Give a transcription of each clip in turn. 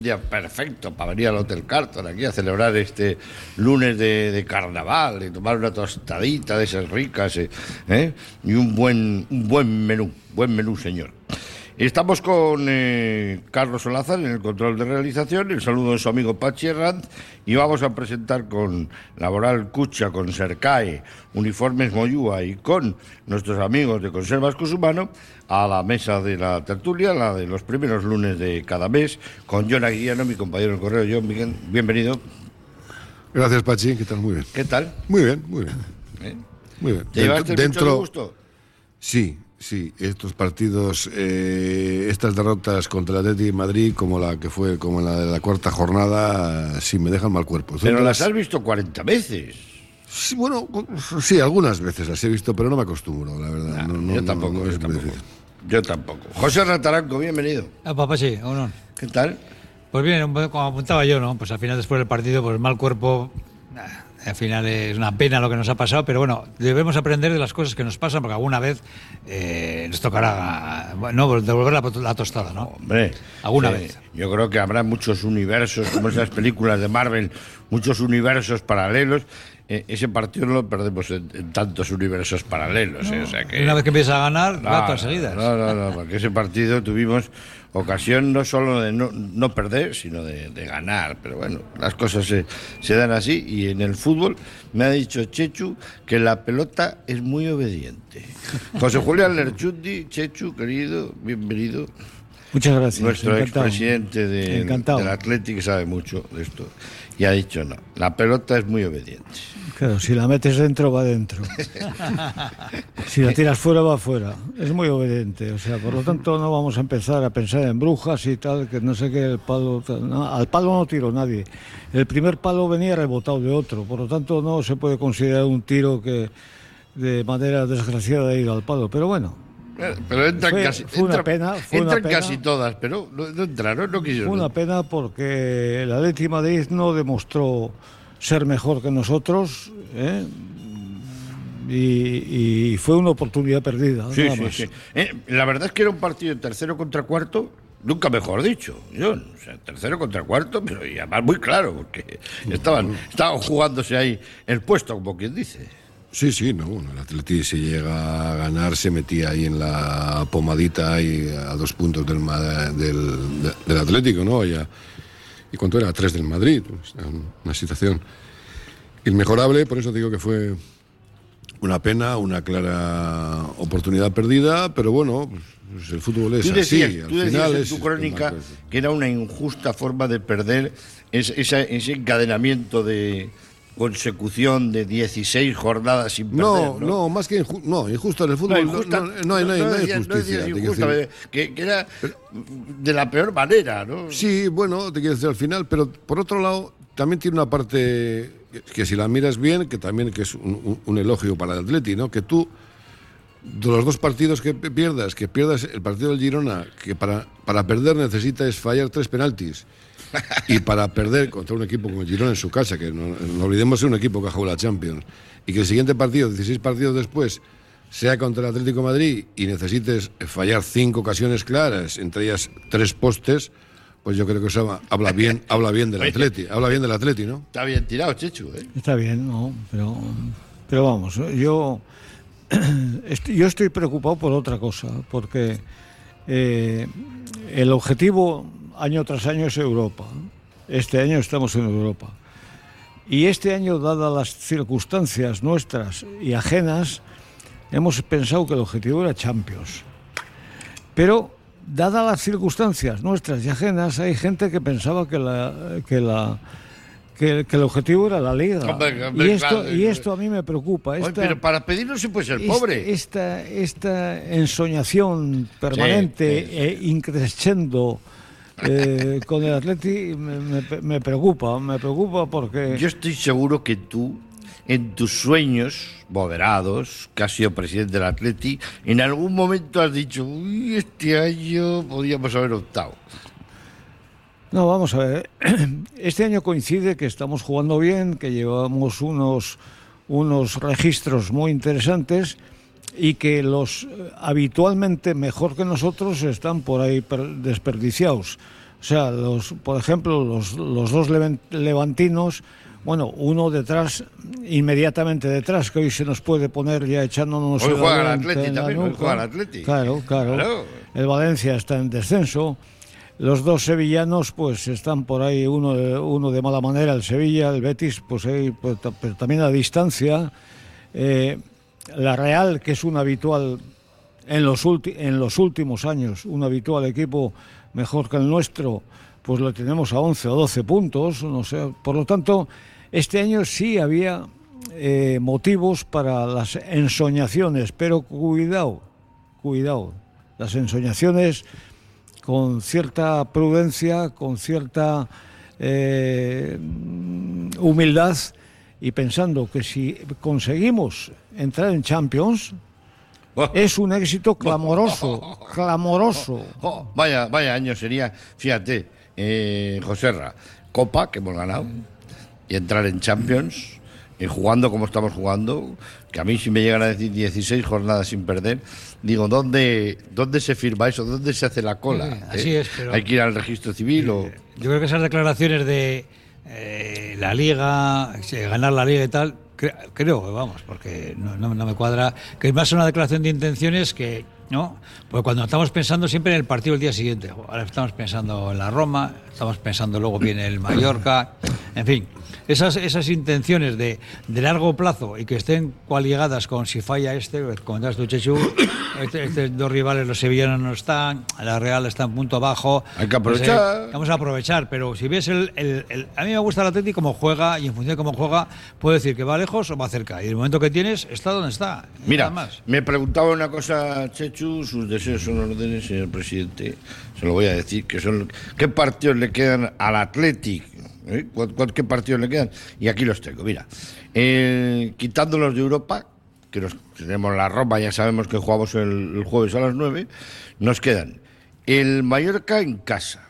Día perfecto para venir al Hotel Carlton aquí a celebrar este lunes de carnaval y tomar una tostadita de esas ricas y un buen menú, señor. Estamos con Carlos Olazar en el control de realización, el saludo de su amigo Pachi Herranz, y vamos a presentar con Laboral Cucha, con Sercae, Uniformes Moyúa y con nuestros amigos de Conservas Cusumano a la mesa de la tertulia, la de los primeros lunes de cada mes, con Jon Aguillano, mi compañero del correo. Jon, bienvenido. Gracias, Pachi, ¿qué tal? Muy bien. ¿Qué tal? Muy bien. Muy bien. ¿Te llevaste mucho gusto? Sí, estos partidos, estas derrotas contra el Atleti de Madrid, como la de la cuarta jornada, sí me dejan mal cuerpo. Pero las has visto 40 veces. Sí, bueno, sí, algunas veces las he visto, pero no me acostumbro, la verdad. Yo tampoco. José Rataranco, bienvenido. Papá, sí, ¿o no? ¿Qué tal? Pues bien, como apuntaba yo, ¿no? Pues al final, después del partido, pues mal cuerpo. Al final es una pena lo que nos ha pasado, pero bueno, debemos aprender de las cosas que nos pasan, porque alguna vez nos tocará devolver la tostada, ¿no? Hombre, alguna vez. Yo creo que habrá muchos universos, como esas películas de Marvel, muchos universos paralelos. Ese partido no lo perdemos en tantos universos paralelos. No, o sea que, una vez que empieza a ganar, va a todas seguidas. No, porque ese partido tuvimos ocasión no solo de no perder, sino de ganar. Pero bueno, las cosas se dan así. Y en el fútbol me ha dicho Chechu que la pelota es muy obediente. José Julián Lerchundi, Chechu, querido, bienvenido. Muchas gracias. Nuestro expresidente del Athletic, que sabe mucho de esto. Y ha dicho no, la pelota es muy obediente. Claro, si la metes dentro, va dentro. Si la tiras fuera, va fuera. Es muy obediente. O sea, por lo tanto, no vamos a empezar a pensar en brujas y tal, que no sé qué, el palo... No, al palo no tiró nadie. El primer palo venía rebotado de otro. Por lo tanto, no se puede considerar un tiro que de manera desgraciada ha ido al palo. Pero bueno... Pero entran casi todas, pero no entraron, no quisieron. Fue una pena porque el Atleti de Madrid no demostró ser mejor que nosotros, y fue una oportunidad perdida. Sí. La verdad es que era un partido de tercero contra cuarto, nunca mejor dicho, Jon. O sea, tercero contra cuarto, pero y además muy claro, porque estaban jugándose ahí el puesto, como quien dice. Sí, no, el Atleti si llega a ganar se metía ahí en la pomadita y a 2 puntos del Atlético, ¿no? ¿Y cuánto era? 3 del Madrid. Una situación inmejorable, por eso digo que fue una pena, una clara oportunidad perdida, pero bueno, pues el fútbol es así. Tú decías en tu crónica que era una injusta forma de perder ese encadenamiento de consecución de 16 jornadas sin perder. No, más que injusto en el fútbol. No hay justicia. Que era de la peor manera, ¿no? Sí, bueno, te quiero decir al final, pero por otro lado también tiene una parte que si la miras bien, que también que es un elogio para el Atleti, ¿no? Que tú, de los 2 partidos que pierdas el partido del Girona, que para perder necesitas fallar 3 penaltis. Y para perder contra un equipo como el Girona en su casa, que no olvidemos es un equipo que ha jugado la Champions, y que el siguiente partido, 16 partidos después, sea contra el Atlético de Madrid y necesites fallar 5 ocasiones claras, entre ellas 3 postes, pues yo creo que eso habla bien del Atleti, ¿no? Está bien tirado, Chechu, ¿eh? Está bien, no, pero vamos, yo estoy preocupado por otra cosa, porque el objetivo año tras año es Europa. Este año estamos en Europa. Y este año, dadas las circunstancias nuestras y ajenas, hemos pensado que el objetivo era Champions. Pero, dadas las circunstancias nuestras y ajenas, hay gente que pensaba que el objetivo era la Liga. Y esto a mí me preocupa. Pero para pedir no se puede ser pobre. Esta ensoñación permanente e increscendo con el Atleti me preocupa porque... Yo estoy seguro que tú, en tus sueños moderados, que has sido presidente del Atleti, en algún momento has dicho, uy, este año podíamos haber optado. No, vamos a ver. Este año coincide que estamos jugando bien, que llevamos unos registros muy interesantes y que los habitualmente mejor que nosotros están por ahí desperdiciados. O sea, por ejemplo, los dos levantinos, bueno, uno detrás, inmediatamente detrás, que hoy se nos puede poner ya echándonos Hoy el juega el aliento Atleti en la también, hoy nuca. juega el Atleti. Claro. Claro. El Valencia está en descenso. Los dos sevillanos, pues están por ahí, uno de mala manera, el Sevilla, el Betis, pues ahí, pues, pero también a distancia. La Real, que es un habitual en los últimos años, un habitual equipo mejor que el nuestro, pues lo tenemos a 11 o 12 puntos, no sé. Por lo tanto, este año sí había motivos para las ensoñaciones, pero cuidado, las ensoñaciones con cierta prudencia, con cierta humildad, y pensando que si conseguimos entrar en Champions, es un éxito clamoroso. Vaya año sería, fíjate, Joserra, Copa, que hemos ganado, y entrar en Champions, y jugando como estamos jugando, que a mí si me llegan a decir 16 jornadas sin perder, digo, ¿dónde se firma eso? ¿Dónde se hace la cola? Así es, pero ¿Hay que ir al registro civil o...? Yo creo que esas declaraciones de la Liga, ganar la Liga y tal, creo, vamos, porque no me cuadra, que es más una declaración de intenciones que, ¿no? Porque cuando estamos pensando siempre en el partido del día siguiente, ahora estamos pensando en la Roma, estamos pensando luego viene el Mallorca, en fin, esas intenciones de largo plazo y que estén coaligadas con si falla comentas tú, Chechu, estos dos rivales, los sevillanos no están, la Real está en punto abajo. Hay que aprovechar. Vamos a aprovechar, pero si ves a mí me gusta el Atleti como juega, y en función de cómo juega, puedo decir que va lejos o va cerca, y el momento que tienes está donde está. Mira, nada más. me preguntaba una cosa, Chechu, sus deseos son órdenes, señor presidente, se lo voy a decir, que son ¿qué partidos le quedan al Athletic? ¿Qué partidos le quedan? Y aquí los tengo, mira. Quitándolos de Europa, que tenemos la Roma, ya sabemos que jugamos el jueves a las 9, nos quedan el Mallorca en casa.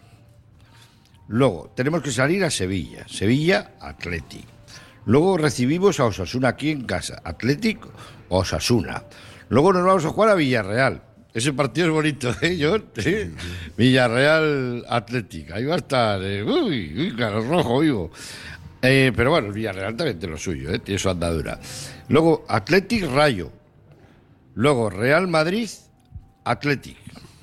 Luego tenemos que salir a Sevilla, Athletic. Luego recibimos a Osasuna aquí en casa, Athletic, Osasuna. Luego nos vamos a jugar a Villarreal. Ese partido es bonito, John? ¿Sí? Villarreal Athletic. Ahí va a estar. Uy, claro, rojo vivo. Pero bueno, el Villarreal también tiene lo suyo, tiene su andadura. Luego Athletic Rayo. Luego Real Madrid Athletic.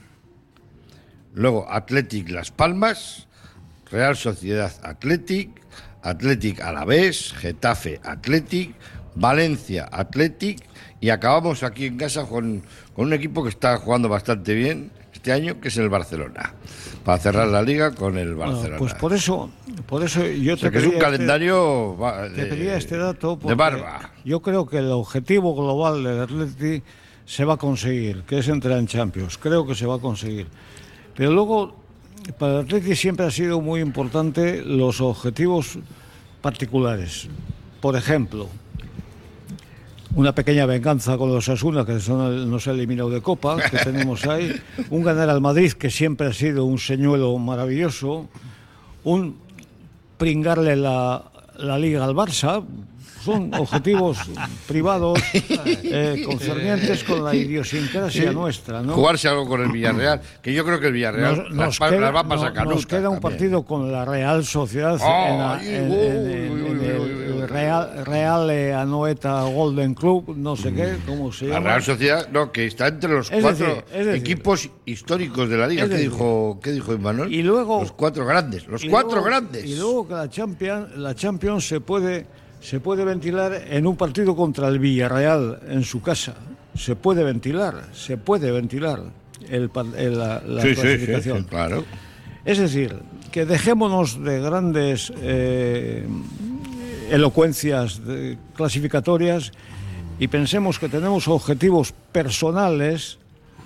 Luego Athletic Las Palmas. Real Sociedad Athletic. Athletic Alavés. Getafe Athletic. Valencia Athletic. Y acabamos aquí en casa con un equipo que está jugando bastante bien este año, que es el Barcelona, para cerrar la liga con el Barcelona. Pues por eso yo te que es un calendario te pedía este dato de barba. Yo creo que el objetivo global del Atleti se va a conseguir, que es entrar en Champions. Creo que se va a conseguir. Pero luego, para el Atleti siempre ha sido muy importante los objetivos particulares. Por ejemplo, una pequeña venganza con los Osasuna, que nos ha eliminado de Copa, que tenemos ahí, un ganar al Madrid, que siempre ha sido un señuelo maravilloso, un pringarle la Liga al Barça. Son objetivos privados concernientes con la idiosincrasia nuestra, ¿no? Jugarse algo con el Villarreal, que yo creo que el Villarreal las va a pasar canutas. Nos queda un partido con la Real Sociedad en el Real Anoeta Golden Club, no sé qué, ¿cómo se llama? La Real Sociedad, no, que está entre los cuatro equipos históricos de la Liga. ¿Qué dijo Imanol? Y luego, los cuatro grandes. Y luego que la Champions se puede ventilar en un partido contra el Villarreal en su casa. Se puede ventilar la clasificación. Sí, claro. Es decir, que dejémonos de grandes elocuencias clasificatorias y pensemos que tenemos objetivos personales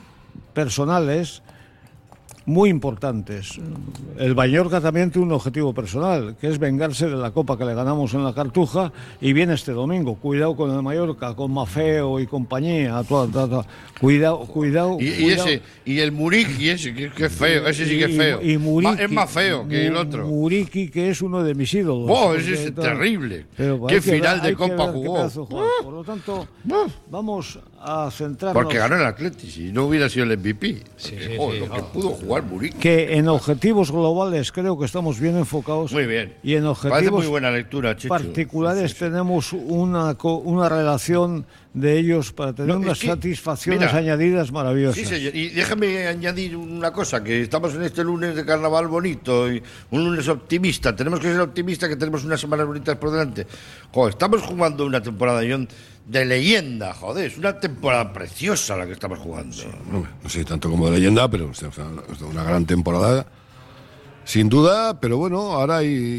muy importantes. El Mallorca también tiene un objetivo personal, que es vengarse de la Copa que le ganamos en la Cartuja, y viene este domingo. Cuidado con el Mallorca, con Maffeo y compañía. Cuidado. Y el Muriqui ese, que es feo, ese sí que es feo. Es más feo que el otro. Muriqui, que es uno de mis ídolos. Ese es terrible. Qué final de Copa jugó. Por lo tanto, vamos a centrarnos. Porque ganó el Atleti, si no hubiera sido el MVP. Sí, Porque, sí, joder, sí, lo que no. pudo jugar Muriqui. Que en objetivos globales creo que estamos bien enfocados. Muy bien. Y en Parece objetivos muy buena lectura, Chechu. particulares tenemos una relación de ellos para tener No, es unas que, satisfacciones mira, añadidas maravillosas. Sí, señor. Y déjame añadir una cosa, que estamos en este lunes de carnaval bonito y un lunes optimista. Tenemos que ser optimistas, que tenemos unas semanas bonitas por delante. Joder, estamos jugando una temporada, John, de leyenda, joder. Es una temporada preciosa la que estamos jugando. No sé tanto como de leyenda, pero o sea, una gran temporada. Sin duda, pero bueno, ahora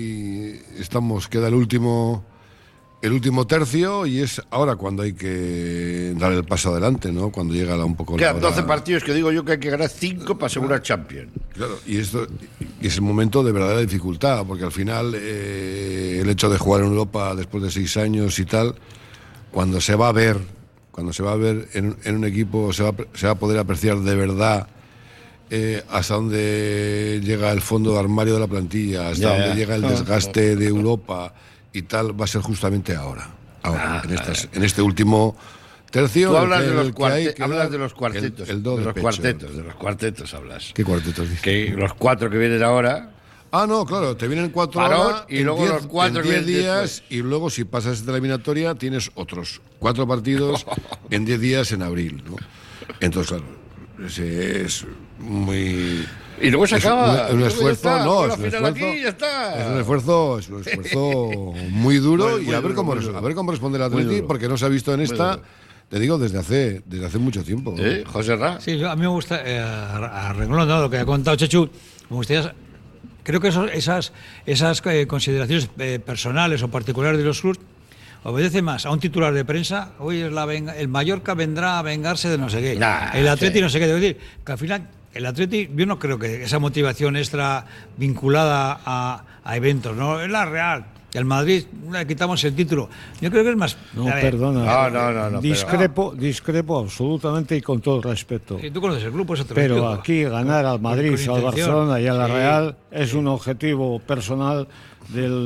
queda el último tercio y es ahora cuando hay que dar el paso adelante, ¿no? Cuando llega un poco Quedan la hora. 12 partidos que digo yo que hay que ganar 5 para asegurar Champions. Claro, y es el momento de verdadera dificultad, porque al final el hecho de jugar en Europa después de 6 años y tal, cuando se va a ver en un equipo, se va a poder apreciar de verdad hasta dónde llega el fondo de armario de la plantilla, hasta dónde llega el desgaste de Europa y tal, va a ser justamente ahora en este último tercio. Tú hablas hablas de los cuartetos. El do de de los pecho. cuartetos, de los cuartetos hablas. ¿Qué cuartetos dices? Que los 4 que vienen ahora. Ah, no, claro, te vienen 4 Parón, ahora y luego los 4 en que 10 vienen días después. y luego si pasas esta eliminatoria tienes otros 4 partidos en 10 días en abril, ¿no? Entonces, claro, ese es muy... Y luego se acaba. Un esfuerzo, no, es un esfuerzo. Aquí, ya está. Es un esfuerzo muy duro y a ver cómo responde el Atleti, porque no se ha visto en esta, te digo, desde hace mucho tiempo, ¿no? José Ra. Sí, a mí me gusta, a renglón, ¿no? Lo que ha contado Chechu, me gustaría. Creo que esas consideraciones personales o particulares de los clubes obedece más a un titular de prensa. Hoy es el Mallorca vendrá a vengarse de no sé qué. El Atleti no sé qué. Debo decir que al final el Atleti, yo no creo que esa motivación extra vinculada a eventos, ¿no? Es la Real. El Madrid le quitamos el título. Yo creo que es más. No, perdona. No. Discrepo absolutamente y con todo el respeto. Si tú conoces el grupo, eso te lo Pero digo. aquí ganar al Madrid, Con al intención. Barcelona y a la Sí, Real es un objetivo personal del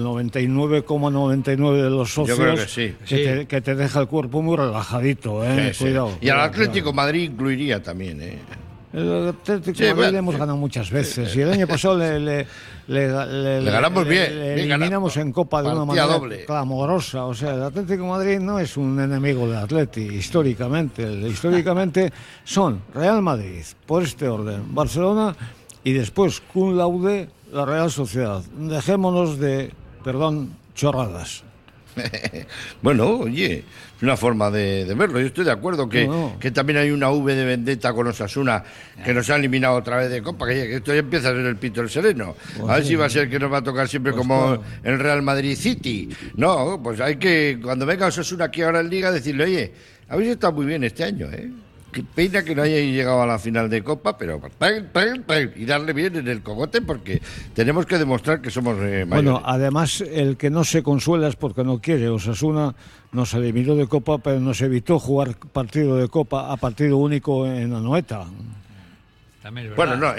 99,99 de los socios. Yo creo que sí. Que te deja el cuerpo muy relajadito, Sí. Cuidado. Y al cuidado, Atlético Madrid incluiría también, El Atlético Sí, de Madrid bueno. le hemos ganado muchas veces. Y el año pasado le ganamos bien, le bien eliminamos ganado. en Copa de una Partida manera doble. clamorosa. O sea, el Atlético de Madrid no es un enemigo del Atleti, históricamente. Históricamente son Real Madrid, por este orden, Barcelona y después, cum laude, la Real Sociedad. Dejémonos de, chorradas. Bueno, oye, es una forma de verlo. Yo estoy de acuerdo que también hay una V de vendetta con Osasuna, que nos ha eliminado otra vez de Copa, que esto ya empieza a ser el pito del sereno. A ver si va a ser que nos va a tocar siempre como el Real Madrid City. No, pues hay que, cuando venga Osasuna aquí ahora en Liga, decirle, oye, habéis estado muy bien este año, ¿eh? Qué pena que no hayáis llegado a la final de Copa, pero y darle bien en el cogote, porque tenemos que demostrar que somos mayores. Bueno, además, el que no se consuela es porque no quiere. Osasuna nos eliminó de Copa, pero nos evitó jugar partido de Copa a partido único en Anoeta. También es Bueno, verdad.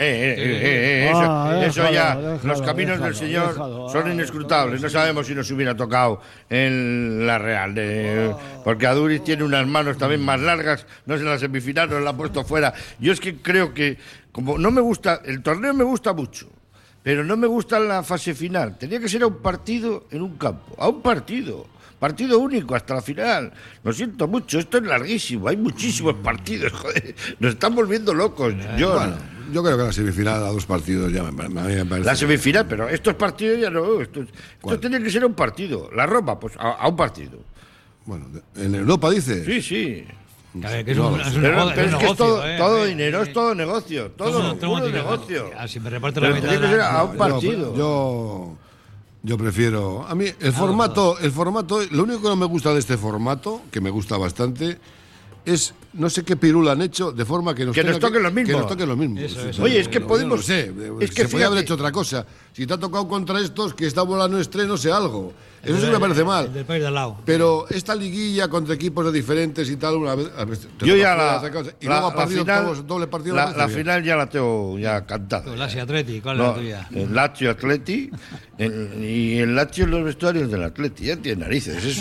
no, eso ya, déjalo, los caminos del Señor déjalo. son inescrutables. No sabemos si nos hubiera tocado en la Real, porque Aduriz tiene unas manos también más largas, no es en la semifinal, nos la ha puesto fuera. Yo es que creo que, como no me gusta, el torneo me gusta mucho, pero no me gusta la fase final. Tenía que ser a un partido en un campo, a un partido único hasta la final. Lo siento mucho, esto es larguísimo, hay muchísimos partidos, joder, nos están volviendo locos. Bueno, yo creo que la semifinal a 2 partidos ya a mí me parece. La semifinal, pero estos partidos ya no, esto tiene que ser a un partido. La Roma, pues a un partido. Bueno, en Europa dice. Sí. A ver, que es un Pero es negocio, que es todo, ¿eh? todo dinero, es todo negocio, todo Tengo puro que- negocio. Si me reparto la Pero mitad tiene que de ser la- a un partido. Yo prefiero. A mí el formato, lo único que no me gusta de este formato, que me gusta bastante, es no sé qué pirula han hecho de forma que nos toquen los mismos. Que nos toquen los mismos. Eso. Oye, es que Yo podemos. no sé, Es que se podía haber fíjate, hecho otra cosa. Si te ha tocado contra estos, que esta bola no estreno, sé algo. Eso sí que me parece mal. El del país de al lado. Pero esta liguilla contra equipos de diferentes y tal, una vez. Yo ya y luego partido final, doble partido. La final ya la tengo ya cantada. El Lazio Atleti, ¿cuál es la tuya? El Lazio Atleti y el Lazio en los vestuarios del Atleti. Ya tiene narices eso.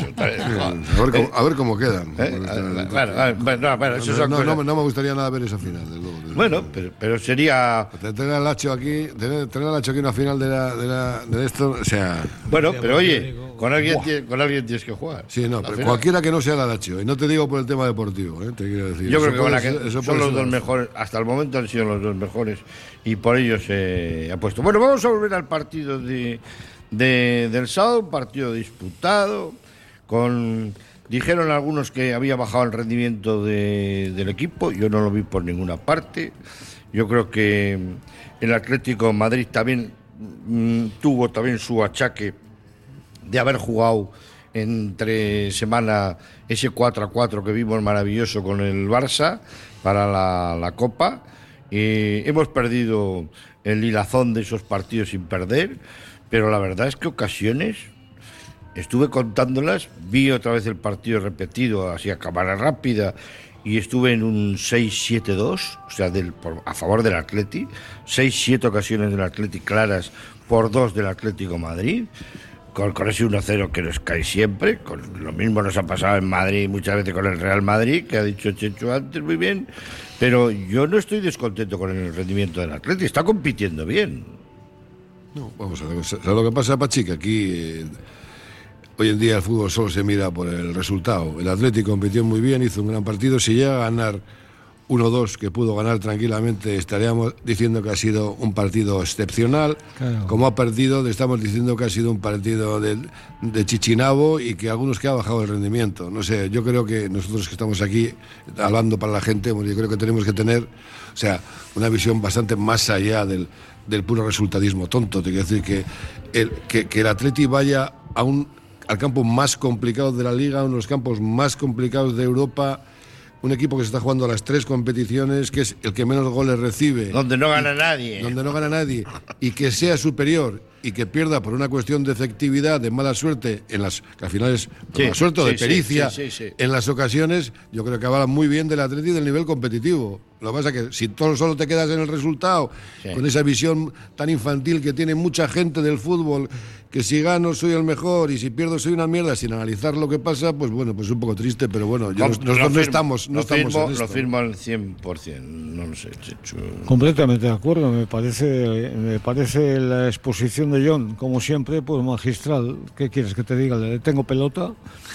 A ver cómo quedan. Bueno, eso son no cosas. me gustaría nada ver esa final. Bueno, pero sería. Tener al Lazio aquí, tener al Lazio aquí una final de esto, o sea. Bueno, pero oye, con alguien tienes que jugar. Sí, no, pero cualquiera que no sea la Lazio. Y no te digo por el tema deportivo, te quiero decir. Yo creo que son los dos mejores. Hasta el momento han sido los dos mejores. Y por ello se ha puesto. Bueno, vamos a volver al partido del sábado. Un partido disputado. Dijeron algunos que había bajado el rendimiento del equipo. Yo no lo vi por ninguna parte. Yo creo que el Atlético de Madrid también tuvo también su achaque de haber jugado entre semana ese 4-4 que vimos maravilloso con el Barça para la Copa. Hemos perdido el hilazón de esos partidos sin perder, pero la verdad es que ocasiones estuve contándolas, vi otra vez el partido repetido así a cámara rápida y estuve en un 6-7-2, o sea, a favor del Atleti, 6-7 ocasiones del Atleti claras por 2 del Atlético de Madrid, con ese 1-0 que nos cae siempre, lo mismo nos ha pasado en Madrid muchas veces con el Real Madrid, que ha dicho Chechu antes muy bien, pero yo no estoy descontento con el rendimiento del Atleti, está compitiendo bien. No, vamos a ver, ¿sabes lo que pasa, Pachi? Que aquí hoy en día el fútbol solo se mira por el resultado. El Atlético compitió muy bien, hizo un gran partido. Si llega a ganar 1-2, que pudo ganar tranquilamente, estaríamos diciendo que ha sido un partido excepcional. Claro. Como ha perdido, estamos diciendo que ha sido un partido de chichinabo y que algunos que ha bajado el rendimiento. No sé, yo creo que nosotros que estamos aquí hablando para la gente, bueno, yo creo que tenemos que tener, o sea, una visión bastante más allá del puro resultadismo tonto. Te quiero decir que el Atleti vaya al campo más complicado de la Liga, uno de los campos más complicados de Europa, un equipo que se está jugando a las 3 competiciones, que es el que menos goles recibe. Donde no gana nadie. Donde no gana nadie. Y que sea superior y que pierda por una cuestión de efectividad, de mala suerte, que al final es mala suerte o de pericia, en las ocasiones, yo creo que habla muy bien del Atleti y del nivel competitivo. Lo que pasa es que si solo te quedas en el resultado, con esa visión tan infantil que tiene mucha gente del fútbol, que si gano soy el mejor y si pierdo soy una mierda, sin analizar lo que pasa, pues bueno, pues es un poco triste, pero bueno, nosotros no estamos en esto. Lo firmo al 100%, no lo sé, Chechu. Completamente de acuerdo, me parece la exposición de John, como siempre, pues magistral. ¿Qué quieres que te diga? Le tengo pelota.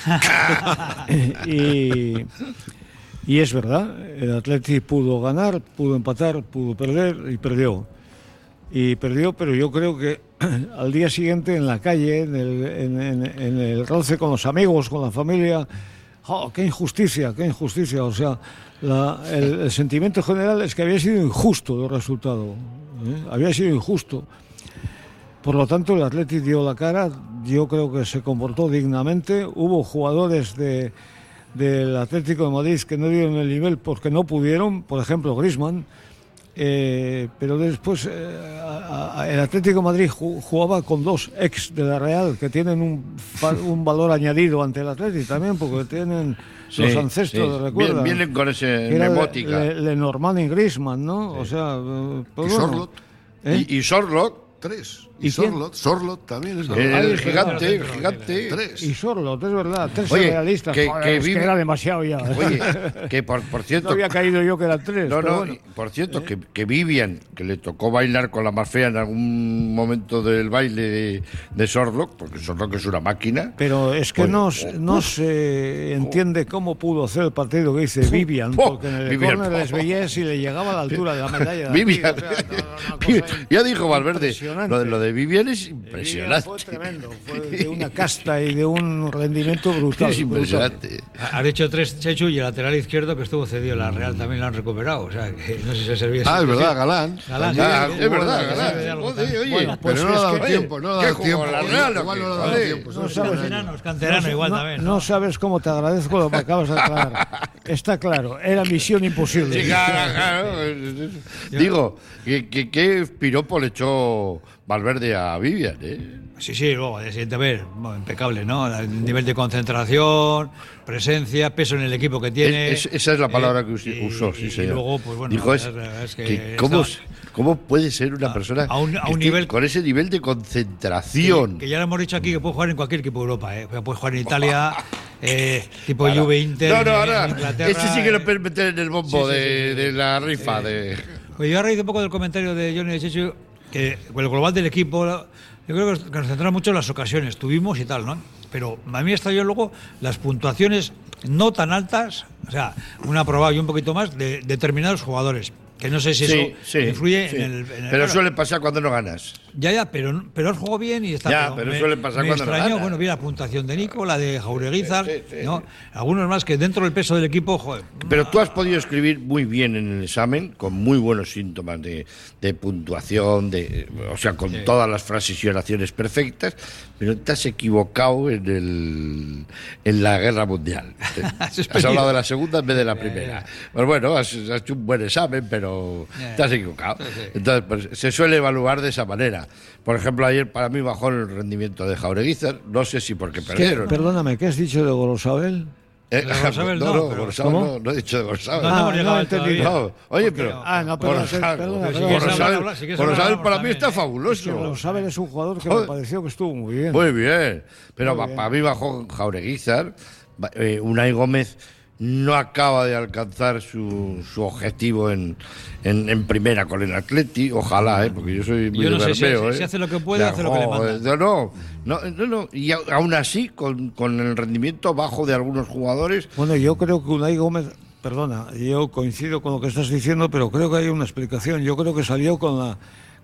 Y es verdad, el Atleti pudo ganar, pudo empatar, pudo perder y perdió. Pero yo creo que al día siguiente en la calle, en el roce con los amigos, con la familia, qué injusticia. O sea, el sentimiento general es que había sido injusto el resultado. Había sido injusto. Por lo tanto, el Atleti dio la cara, yo creo que se comportó dignamente. Hubo jugadores del Atlético de Madrid que no dieron el nivel porque no pudieron, por ejemplo Griezmann, pero después el Atlético de Madrid jugaba con 2 ex de la Real que tienen un valor añadido ante el Atlético también, porque tienen los ancestros, ¿recuerdan? Vienen con ese memótica. Lenormand y Griezmann, ¿no? O sea, pues y Sorloth. Y Sorloth. 3. ¿Y Sorloth también es el gigante. 3. Y Sorloth, es verdad. 3 Oye, realistas. Que era demasiado ya. Oye, que por cierto. No había caído yo que eran 3. No, bueno. por cierto, que Vivian, que le tocó bailar con la más fea en algún momento del baile de Sorloth, porque Sorloth es una máquina. Pero es que pues, no se entiende cómo pudo hacer el partido que dice Vivian, porque en el córner les veía si le llegaba a la altura de la medalla. Vivian. Ya dijo Valverde. Lo de Vivian es impresionante. Fue tremendo, fue de una casta y de un rendimiento brutal. Es impresionante. Ha hecho 3 Chechu y el lateral izquierdo que estuvo cedido, la Real también lo han recuperado. O sea, que no sé si se servía. Es verdad, Galán. Es verdad, Galán. Bueno, pero no le ha dado tiempo. No le ha dado tiempo. La Real igual no le ha dado tiempo. Canterano igual también. No sabes cómo te agradezco lo que acabas de aclarar. Está claro, era misión imposible. Sí, claro. Digo, ¿qué piropo le echó Valverde a Vivian, ¿eh? Sí, luego, de siguiente ver, bueno, impecable, ¿no? El nivel de concentración, presencia, peso en el equipo que tiene. Esa es la palabra que usó, sí, señor. Y luego, pues bueno, dijo es que ¿cómo puede ser una persona a un nivel con ese nivel de concentración? Que ya lo hemos dicho aquí, que puede jugar en cualquier equipo de Europa, ¿eh? Puede jugar en Italia, tipo Juve, Inter, ahora, Inglaterra. Este sí que lo puede meter en el bombo de la rifa. Pues yo a raíz un poco del comentario de Johnny de Chechu, que con el global del equipo, yo creo que nos centramos mucho en las ocasiones, tuvimos y tal, ¿no? Pero a mí está yo luego las puntuaciones no tan altas, o sea, un aprobado y un poquito más de determinados jugadores. Que no sé si eso influye en el... Pero suele pasar cuando no ganas. Ya, pero has jugado bien y está... Ya, pero suele pasar cuando no ganas. Bueno, vi la puntuación de Nico, la de Jaureguizar, ¿no? Algunos más que dentro del peso del equipo, joder. Pero tú has podido escribir muy bien en el examen, con muy buenos síntomas de puntuación, o sea, con todas las frases y oraciones perfectas, pero te has equivocado en la guerra mundial. Has hablado de la segunda en vez de la primera. Pues bueno, has hecho un buen examen, pero te has equivocado. Entonces, pues, se suele evaluar de esa manera. Por ejemplo, ayer para mí bajó el rendimiento de Jaureguizar, no sé si porque perdieron. Perdóname, ¿qué has dicho de Gorosabel? No he dicho de Gorosabel. No. Oye, pero Gorosabel para mí está fabuloso. Gorosabel es un jugador que me pareció que estuvo muy bien. Muy bien. Pero para mí bajó Jaureguizar. Unai Gómez no acaba de alcanzar su objetivo en primera con el Atleti, ojalá, porque yo soy muy verbeo. Si hace lo que puede, hace lo que le manda. No, y aún así, con el rendimiento bajo de algunos jugadores... Bueno, yo creo que Unai Gómez, perdona, yo coincido con lo que estás diciendo, pero creo que hay una explicación. Yo creo que salió con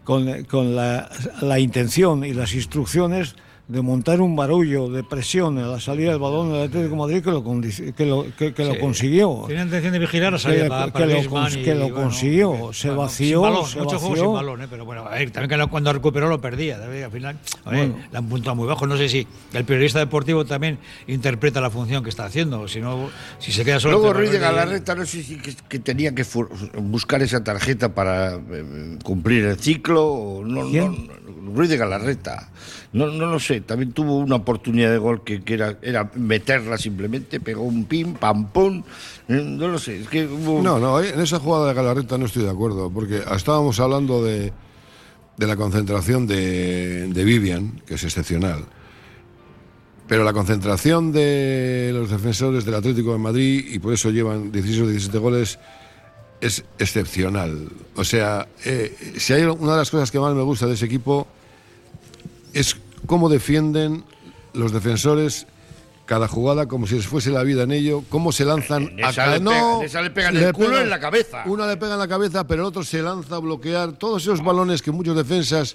la intención y las instrucciones de montar un barullo de presión a la salida del balón del Atlético de Madrid que lo consiguió. Tenía intención de vigilar a salida que lo consiguió. Se vació. Muchos juegos sin balón, pero bueno, a ver, también que cuando recuperó lo perdía. Al final, le han puntuado muy bajo. No sé si el periodista deportivo también interpreta la función que está haciendo. Si se queda solo. Luego Ruiz de Galarreta, no sé si que tenía que buscar esa tarjeta para cumplir el ciclo. O no, Ruiz de Galarreta. No lo sé, también tuvo una oportunidad de gol que era meterla simplemente, pegó un pim, pam, pum, no lo sé. Es que No, en esa jugada de Galarreta no estoy de acuerdo, porque estábamos hablando de la concentración de Vivian, que es excepcional, pero la concentración de los defensores del Atlético de Madrid, y por eso llevan 16 o 17 goles, es excepcional. O sea, si hay una de las cosas que más me gusta de ese equipo es cómo defienden los defensores cada jugada como si les fuese la vida en ello, cómo se lanzan le pegan el culo en la cabeza. Una le pega en la cabeza, pero el otro se lanza a bloquear todos esos balones que muchos defensas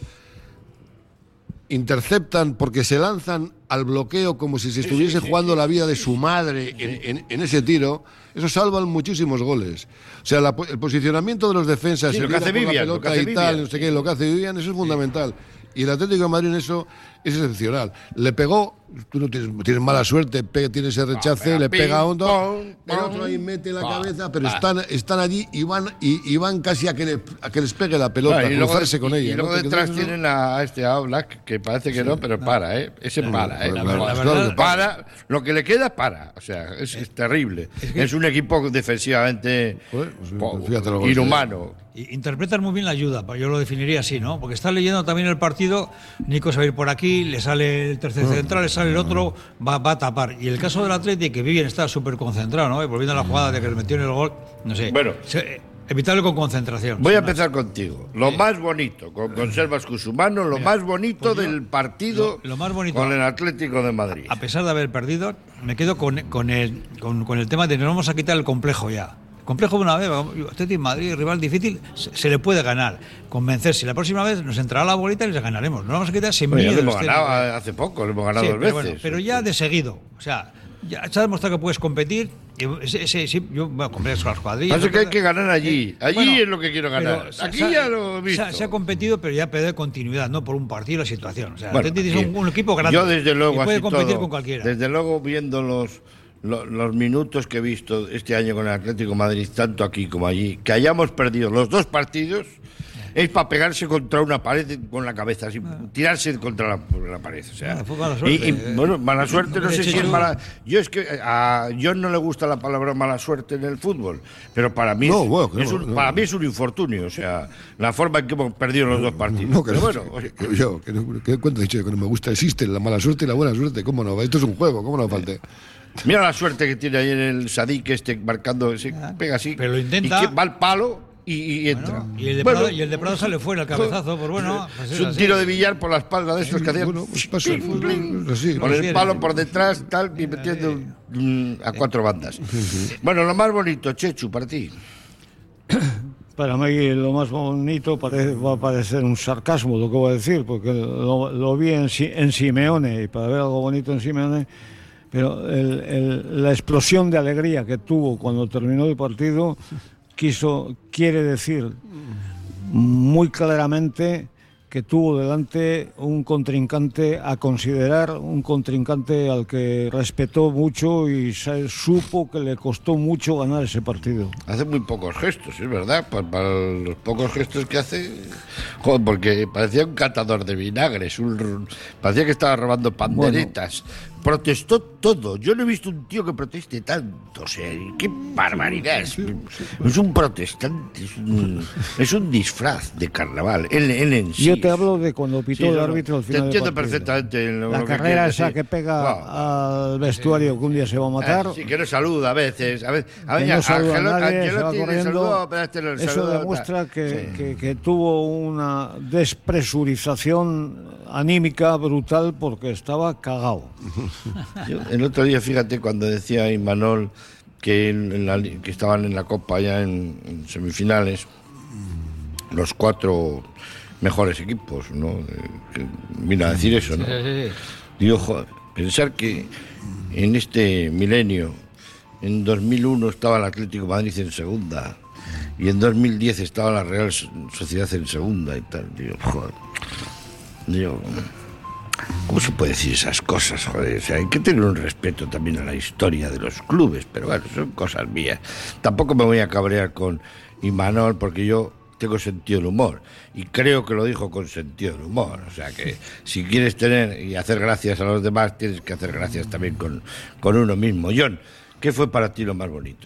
interceptan porque se lanzan al bloqueo como si se estuviese jugando la vida de su madre en ese tiro. Eso salvan muchísimos goles. O sea, el posicionamiento de los defensas, lo que hace Vivian, lo que hace Vivian, eso es fundamental. Y el Atlético de Madrid en eso es excepcional. Le pegó, tú no tienes mala suerte, tiene ese rechace, le pega a hondo, el otro ahí mete la cabeza, pero están allí y van casi a que les pegue la pelota, a cruzarse con ella. Y luego detrás tienen a Oblak, que parece que no, pero para, ese para, La verdad, para, lo que le queda para, o sea, es terrible. Es un equipo defensivamente inhumano. Interpretan muy bien la ayuda, yo lo definiría así, ¿no? Porque está leyendo también el partido, Nico se va a ir por aquí, le sale el tercer central, le sale el otro, va a tapar. Y el caso del Atlético, que Vivian está súper concentrado, ¿no? Volviendo a la jugada de que le metió en el gol, no sé. Bueno, evitarlo con concentración. Voy a empezar contigo. Lo más bonito, con Conservas Cusumano, más bonito del partido lo más bonito, con el Atlético de Madrid. A pesar de haber perdido, me quedo con el tema de que no vamos a quitar el complejo ya. Complejo de una vez, Atlético Madrid, rival difícil, se le puede ganar, convencer. Si la próxima vez nos entrará la bolita y les ganaremos. No vamos a quitar sin miedo. Ya le hemos ganado hace poco, le hemos ganado 2 veces. Bueno, pero ya de seguido, o sea, ya se ha demostrado que puedes competir. Yo compré las cuadrillas. Así que hay que ganar allí. Allí es lo que quiero ganar. Aquí ya lo he visto. Se ha competido, pero ya perder continuidad, no por un partido la situación. O sea, el Atlético es un equipo grande. Yo desde luego y puede competir con cualquiera. Desde luego viendo los minutos que he visto este año con el Atlético de Madrid, tanto aquí como allí, que hayamos perdido los 2 partidos, es para pegarse contra una pared con la cabeza, así, tirarse contra la pared. O sea, fue mala suerte. Bueno, mala suerte, no sé si es mala. Yo es que a John no le gusta la palabra mala suerte en el fútbol, pero para mí para mí es un infortunio, o sea, la forma en que hemos perdido los dos partidos. No, pero bueno, ¿cuánto he dicho que no me gusta? Existe la mala suerte y la buena suerte, ¿cómo no? Esto es un juego, ¿cómo no falte? Mira la suerte que tiene ahí en el Sadik marcando, se pega así. Pero lo intenta. Y que va al palo y entra. Bueno, y el de Prado sale fuera el cabezazo, pues bueno. Pues es un tiro de billar por la espalda de estos que hacían. Bueno, pues pasa, así. Con el palo por detrás, tal, y metiendo a 4 bandas. Bueno, lo más bonito, Chechu, para ti. Para mí lo más bonito va a parecer un sarcasmo lo que voy a decir, porque lo vi en Simeone, y para ver algo bonito en Simeone, pero la explosión de alegría que tuvo cuando terminó el partido quiere decir muy claramente que tuvo delante un contrincante a considerar, un contrincante al que respetó mucho y supo que le costó mucho ganar ese partido. Hace muy pocos gestos, es verdad, para los pocos gestos que hace, joder, porque parecía un catador de vinagres, parecía que estaba robando panderetas. Bueno, protestó todo. Yo no he visto un tío que proteste tanto. O sea, qué barbaridad. Es un protestante. Es un disfraz de carnaval. Él en sí. Yo te hablo de cuando pitó el árbitro al final. Te entiendo perfectamente. La carrera esa que pega al vestuario que un día se va a matar. Sí, que no saluda a veces. No saluda a nadie, se va corriendo. Eso demuestra que tuvo una despresurización anímica brutal porque estaba cagado. El otro día, fíjate, cuando decía Imanol que estaban en la Copa ya en semifinales, los 4 mejores equipos, ¿no? Que vino a decir eso, ¿no? Sí. Digo, joder, pensar que en este milenio, en 2001 estaba el Atlético de Madrid en segunda y en 2010 estaba la Real Sociedad en segunda y tal. Digo, joder. ¿Cómo se puede decir esas cosas, joder? O sea, hay que tener un respeto también a la historia de los clubes, pero bueno, son cosas mías. Tampoco me voy a cabrear con Imanol porque yo tengo sentido del humor y creo que lo dijo con sentido del humor. O sea que si quieres tener y hacer gracias a los demás, tienes que hacer gracias también con uno mismo. John, ¿qué fue para ti lo más bonito?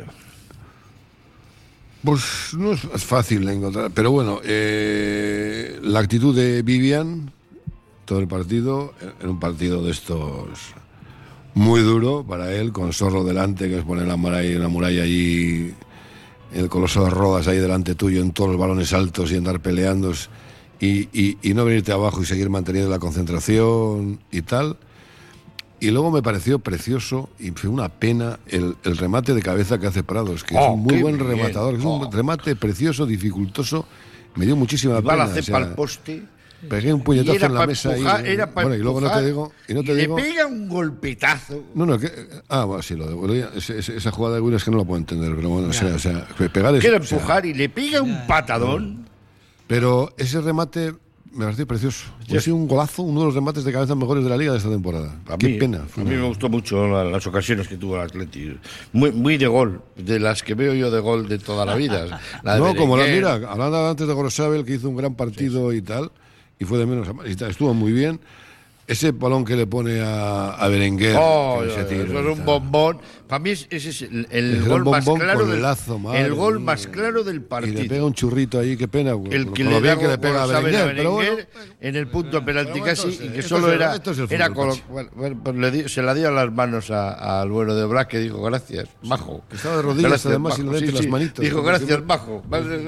Pues no es fácil de encontrar, pero bueno, la actitud de Vivian todo el partido, en un partido de estos muy duro para él, con Zorro delante, que es poner la muralla allí, el Coloso de Rodas ahí delante tuyo en todos los balones altos y andar peleando y no venirte abajo y seguir manteniendo la concentración y tal. Y luego me pareció precioso y fue una pena el remate de cabeza que hace Prados, que es un muy buen rematador, es un remate precioso, dificultoso, me dio muchísima pena. Va la cepa al poste. Pegué un puñetazo en la mesa bueno, y luego no te digo. Le pega un golpetazo. Bueno, sí, esa jugada de Willis es que no la puedo entender, pero bueno, o sea, pegar es. Quiere empujar y le pega un patadón. Pero ese remate me pareció precioso. Ha sido un golazo, uno de los remates de cabeza mejores de la liga de esta temporada. Qué pena. A mí me gustó mucho las ocasiones que tuvo el Atleti. Muy de gol, de las que veo yo de gol de toda la vida. Como mira, hablando antes de Gorosabel, que hizo un gran partido y tal. Y fue de menos a más. Estuvo muy bien. Ese balón que le pone a Berenguer. Eso es un bombón. Para mí ese es el gol más claro el gol más claro del partido. Y le pega un churrito ahí, qué pena. El que le pega a Berenguer, pero bueno, en el punto penalti casi, y que solo era se la dio a las manos al bueno de Black, que dijo gracias, majo. Estaba de rodillas además y le dio las manitos. Dijo gracias, majo.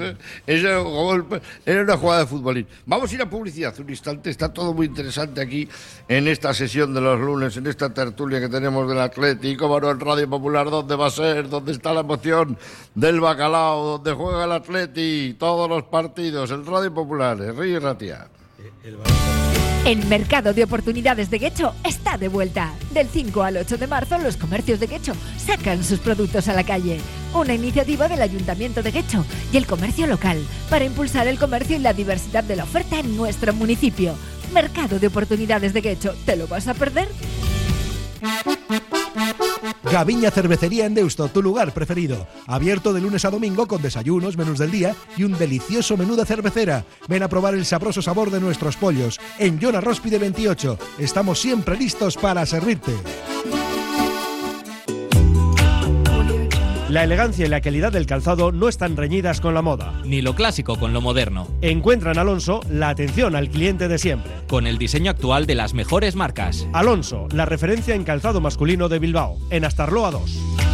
Era una jugada de futbolín. Vamos a ir a publicidad un instante, está todo muy interesante aquí en esta sesión de los lunes, en esta tertulia que tenemos del Atlético, bueno, en Radio Popular, ¿dónde va a ser? ¿Dónde está la emoción del bacalao? ¿Dónde juega el Atleti? Todos los partidos, el Radio Popular, Río y Ratia. El mercado de oportunidades de Guecho está de vuelta. Del 5 al 8 de marzo, los comercios de Guecho sacan sus productos a la calle. Una iniciativa del Ayuntamiento de Guecho y el comercio local para impulsar el comercio y la diversidad de la oferta en nuestro municipio. Mercado de oportunidades de Guecho, ¿te lo vas a perder? Gaviña Cervecería en Deusto, tu lugar preferido. Abierto de lunes a domingo con desayunos, menús del día y un delicioso menú de cervecera. Ven a probar el sabroso sabor de nuestros pollos. En Yona Róspide 28. Estamos siempre listos para servirte. La elegancia y la calidad del calzado no están reñidas con la moda. Ni lo clásico con lo moderno. Encuentra en Alonso la atención al cliente de siempre. Con el diseño actual de las mejores marcas. Alonso, la referencia en calzado masculino de Bilbao, en Astarloa 2.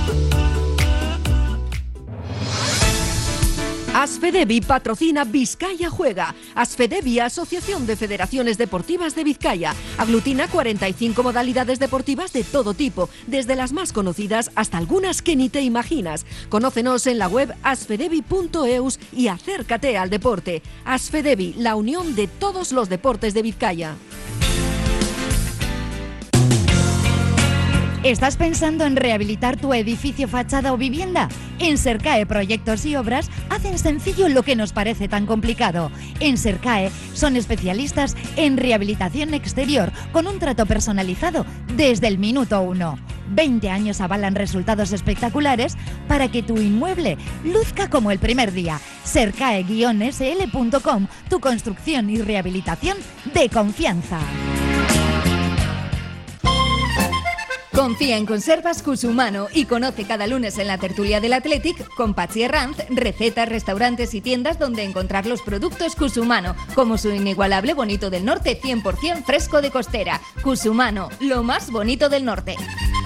Asfedevi patrocina Vizcaya Juega. Asfedevi, Asociación de Federaciones Deportivas de Vizcaya. Aglutina 45 modalidades deportivas de todo tipo, desde las más conocidas hasta algunas que ni te imaginas. Conócenos en la web asfedevi.eus y acércate al deporte. Asfedevi, la unión de todos los deportes de Vizcaya. ¿Estás pensando en rehabilitar tu edificio, fachada o vivienda? En Sercae Proyectos y Obras hacen sencillo lo que nos parece tan complicado. En Sercae son especialistas en rehabilitación exterior con un trato personalizado desde el minuto 1. 20 años avalan resultados espectaculares para que tu inmueble luzca como el primer día. Sercae-sl.com, tu construcción y rehabilitación de confianza. Confía en Conservas Cusumano y conoce cada lunes en la tertulia del Athletic con Patxi Herranz recetas, restaurantes y tiendas donde encontrar los productos Cusumano, como su inigualable bonito del norte 100% fresco de costera. Cusumano, lo más bonito del norte.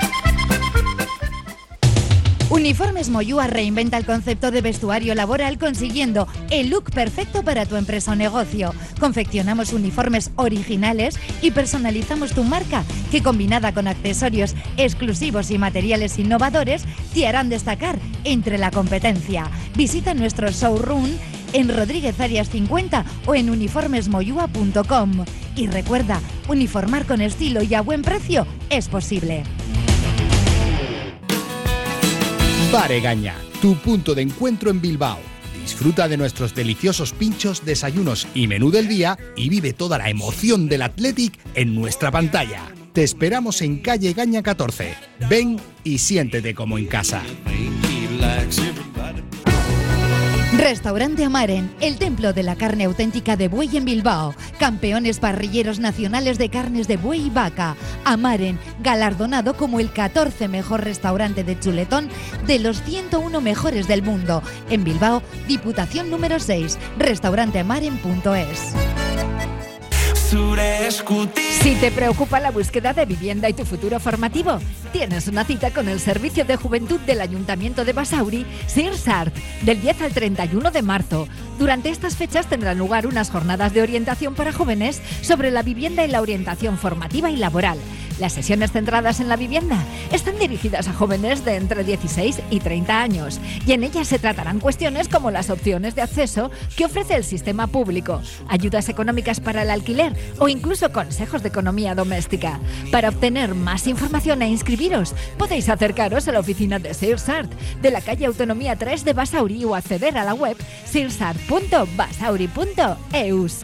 Uniformes Moyúa reinventa el concepto de vestuario laboral consiguiendo el look perfecto para tu empresa o negocio. Confeccionamos uniformes originales y personalizamos tu marca, que combinada con accesorios exclusivos y materiales innovadores te harán destacar entre la competencia. Visita nuestro showroom en Rodríguez Arias 50 o en uniformesmoyua.com. Y recuerda, uniformar con estilo y a buen precio es posible. Bar Egaña, tu punto de encuentro en Bilbao. Disfruta de nuestros deliciosos pinchos, desayunos y menú del día y vive toda la emoción del Athletic en nuestra pantalla. Te esperamos en calle Egaña 14. Ven y siéntete como en casa. Restaurante Amaren, el templo de la carne auténtica de buey en Bilbao. Campeones parrilleros nacionales de carnes de buey y vaca. Amaren, galardonado como el 14 mejor restaurante de chuletón de los 101 mejores del mundo. En Bilbao, Diputación número 6, restauranteamaren.es. Si te preocupa la búsqueda de vivienda y tu futuro formativo, tienes una cita con el Servicio de Juventud del Ayuntamiento de Basauri, SIRSART, del 10 al 31 de marzo. Durante estas fechas tendrán lugar unas jornadas de orientación para jóvenes sobre la vivienda y la orientación formativa y laboral. Las sesiones centradas en la vivienda están dirigidas a jóvenes de entre 16 y 30 años y en ellas se tratarán cuestiones como las opciones de acceso que ofrece el sistema público, ayudas económicas para el alquiler o incluso consejos de economía doméstica. Para obtener más información e inscribiros, podéis acercaros a la oficina de SIRSART de la calle Autonomía 3 de Basauri o acceder a la web sirsart.basauri.eus.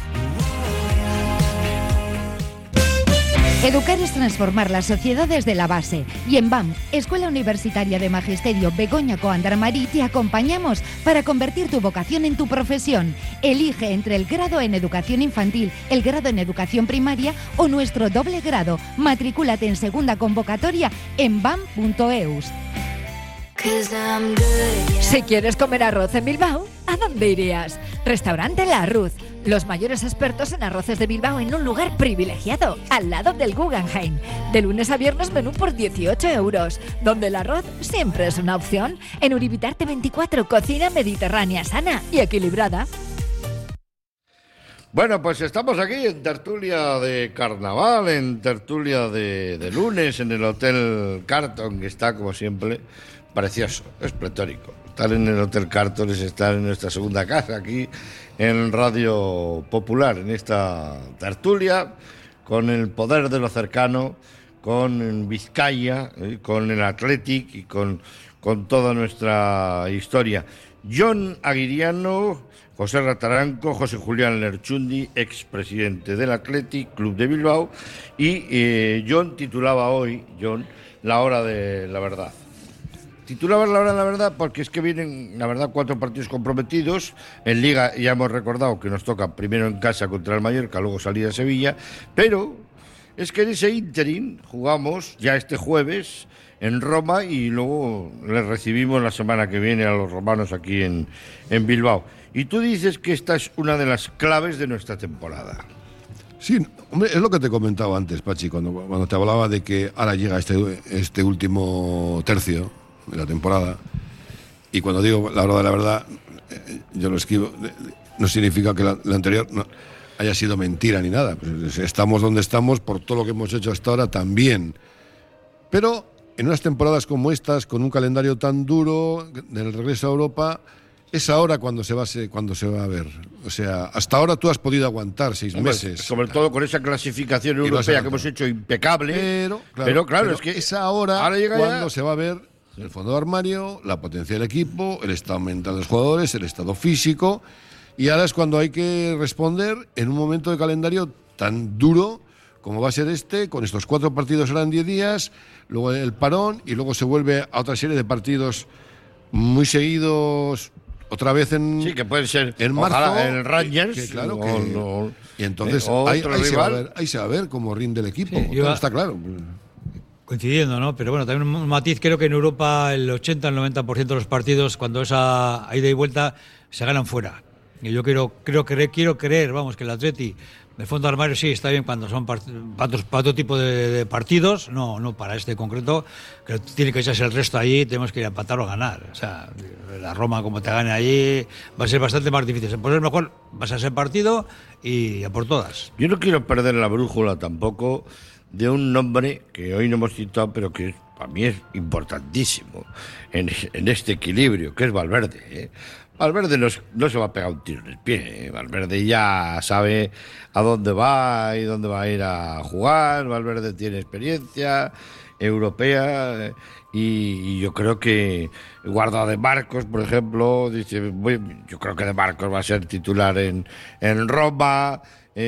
Educar es transformar la sociedad desde la base. Y en BAM, Escuela Universitaria de Magisterio Begoña Coandramarí, te acompañamos para convertir tu vocación en tu profesión. Elige entre el grado en educación infantil, el grado en educación primaria o nuestro doble grado. Matrículate en segunda convocatoria en bam.eus. Si quieres comer arroz en Bilbao, ¿a dónde irías? Restaurante La Arruz. Los mayores expertos en arroces de Bilbao en un lugar privilegiado, al lado del Guggenheim. De lunes a viernes menú por 18 €, donde el arroz siempre es una opción. En Uribitarte 24, cocina mediterránea sana y equilibrada. Bueno, pues estamos aquí en tertulia de carnaval, en tertulia de lunes, en el Hotel Carton, que está, como siempre, precioso, es pletórico. Estar en el Hotel Carton es estar en nuestra segunda casa, aquí en Radio Popular, en esta tertulia, con el poder de lo cercano, con Vizcaya, con el Athletic y con toda nuestra historia. John Aguiriano, José Rataranco, José Julián Lerchundi, expresidente del Athletic Club de Bilbao, y John titulaba hoy, La Hora de la Verdad. Titulaba La Hora de la Verdad porque es que vienen, la verdad, 4 partidos comprometidos. En Liga ya hemos recordado que nos toca primero en casa contra el Mallorca, luego salida a Sevilla, pero es que en ese ínterin jugamos ya este jueves en Roma y luego les recibimos la semana que viene a los romanos aquí en Bilbao. Y tú dices que esta es una de las claves de nuestra temporada. Sí, hombre, es lo que te comentaba antes, Pachi, cuando te hablaba de que ahora llega este último tercio de la temporada, y cuando digo la hora de la verdad, yo lo esquivo, no significa que la anterior no haya sido mentira ni nada. Pues estamos donde estamos por todo lo que hemos hecho hasta ahora también. Pero en unas temporadas como estas, con un calendario tan duro del regreso a Europa, es ahora cuando se va a ver. O sea, hasta ahora tú has podido aguantar 6 meses. Sobre todo con esa clasificación europea que hemos hecho impecable. Pero claro, es que es ahora llega cuando ya. se va a ver el fondo de armario, la potencia del equipo, el estado mental de los jugadores, el estado físico. Y ahora es cuando hay que responder en un momento de calendario tan duro como va a ser con estos 4 partidos ahora en 10 días, luego el parón y luego se vuelve a otra serie de partidos muy seguidos, otra vez sí, que pueden ser en marzo, el Rangers, claro y entonces ahí se va a ver cómo rinde el equipo. Sí, está claro. Coincidiendo, ¿no? Pero bueno, también un matiz, creo que en Europa el 80 al 90% de los partidos, cuando es a ida y vuelta, se ganan fuera. Y yo quiero creer, vamos, que el Atleti, el fondo de armario sí está bien cuando son para otro tipo de partidos, no para este concreto, que tiene que echarse el resto allí, tenemos que ir a empatar o ganar. O sea, la Roma, como te gane allí, va a ser bastante más difícil. Por eso mejor vas a ese partido y a por todas. Yo no quiero perder la brújula tampoco de un nombre que hoy no hemos citado, pero que para mí es importantísimo en este equilibrio, que es Valverde. Valverde no se va a pegar un tiro en el pie. Valverde ya sabe a dónde va y dónde va a ir a jugar. Valverde tiene experiencia europea y yo creo que Guardado de Marcos, por ejemplo, dice, yo creo que de Marcos va a ser titular en Roma.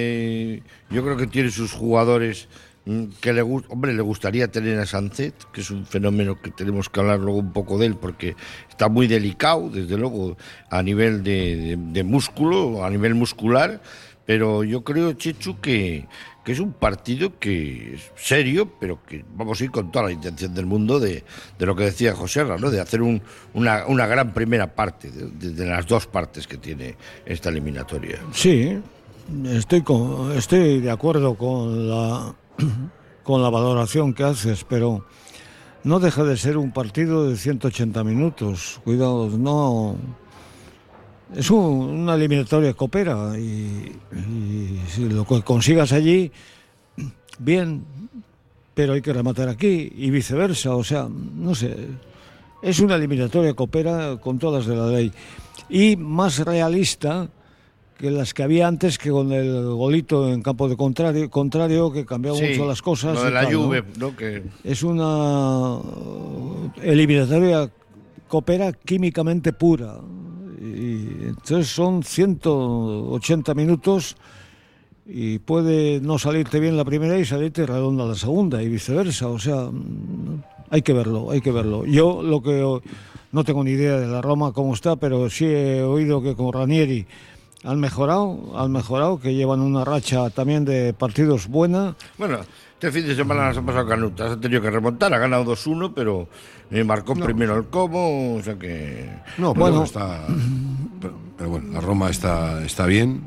Yo creo que tiene sus jugadores que le gustaría tener a Sánchez, que es un fenómeno que tenemos que hablar luego un poco de él, porque está muy delicado, desde luego, a nivel de músculo, a nivel muscular, pero yo creo, Chechu, que es un partido que es serio, pero que vamos a ir con toda la intención del mundo de lo que decía José Ra, ¿no? De hacer una gran primera parte, de las 2 partes que tiene esta eliminatoria. Sí, estoy de acuerdo con la valoración que haces, pero no deja de ser un partido de 180 minutos. Cuidado, no. Es una eliminatoria copera y si lo consigas allí, bien, pero hay que rematar aquí y viceversa. O sea, no sé. Es una eliminatoria copera con todas de la ley y más realista que las que había antes, que con el golito en campo de contrario que cambiaba mucho las cosas. Lo de la Juve, ¿no? Que es una eliminatoria copera químicamente pura. Y entonces son 180 minutos y puede no salirte bien la primera y salirte redonda la segunda y viceversa. O sea, hay que verlo. Yo lo que no tengo ni idea de la Roma cómo está, pero sí he oído que con Ranieri han mejorado, que llevan una racha también de partidos buena. Bueno, este fin de semana las ha pasado canutas, ha tenido que remontar, ha ganado 2-1, pero marcó primero el Como, o sea que... No, pero bueno, está... Pero bueno, la Roma está bien,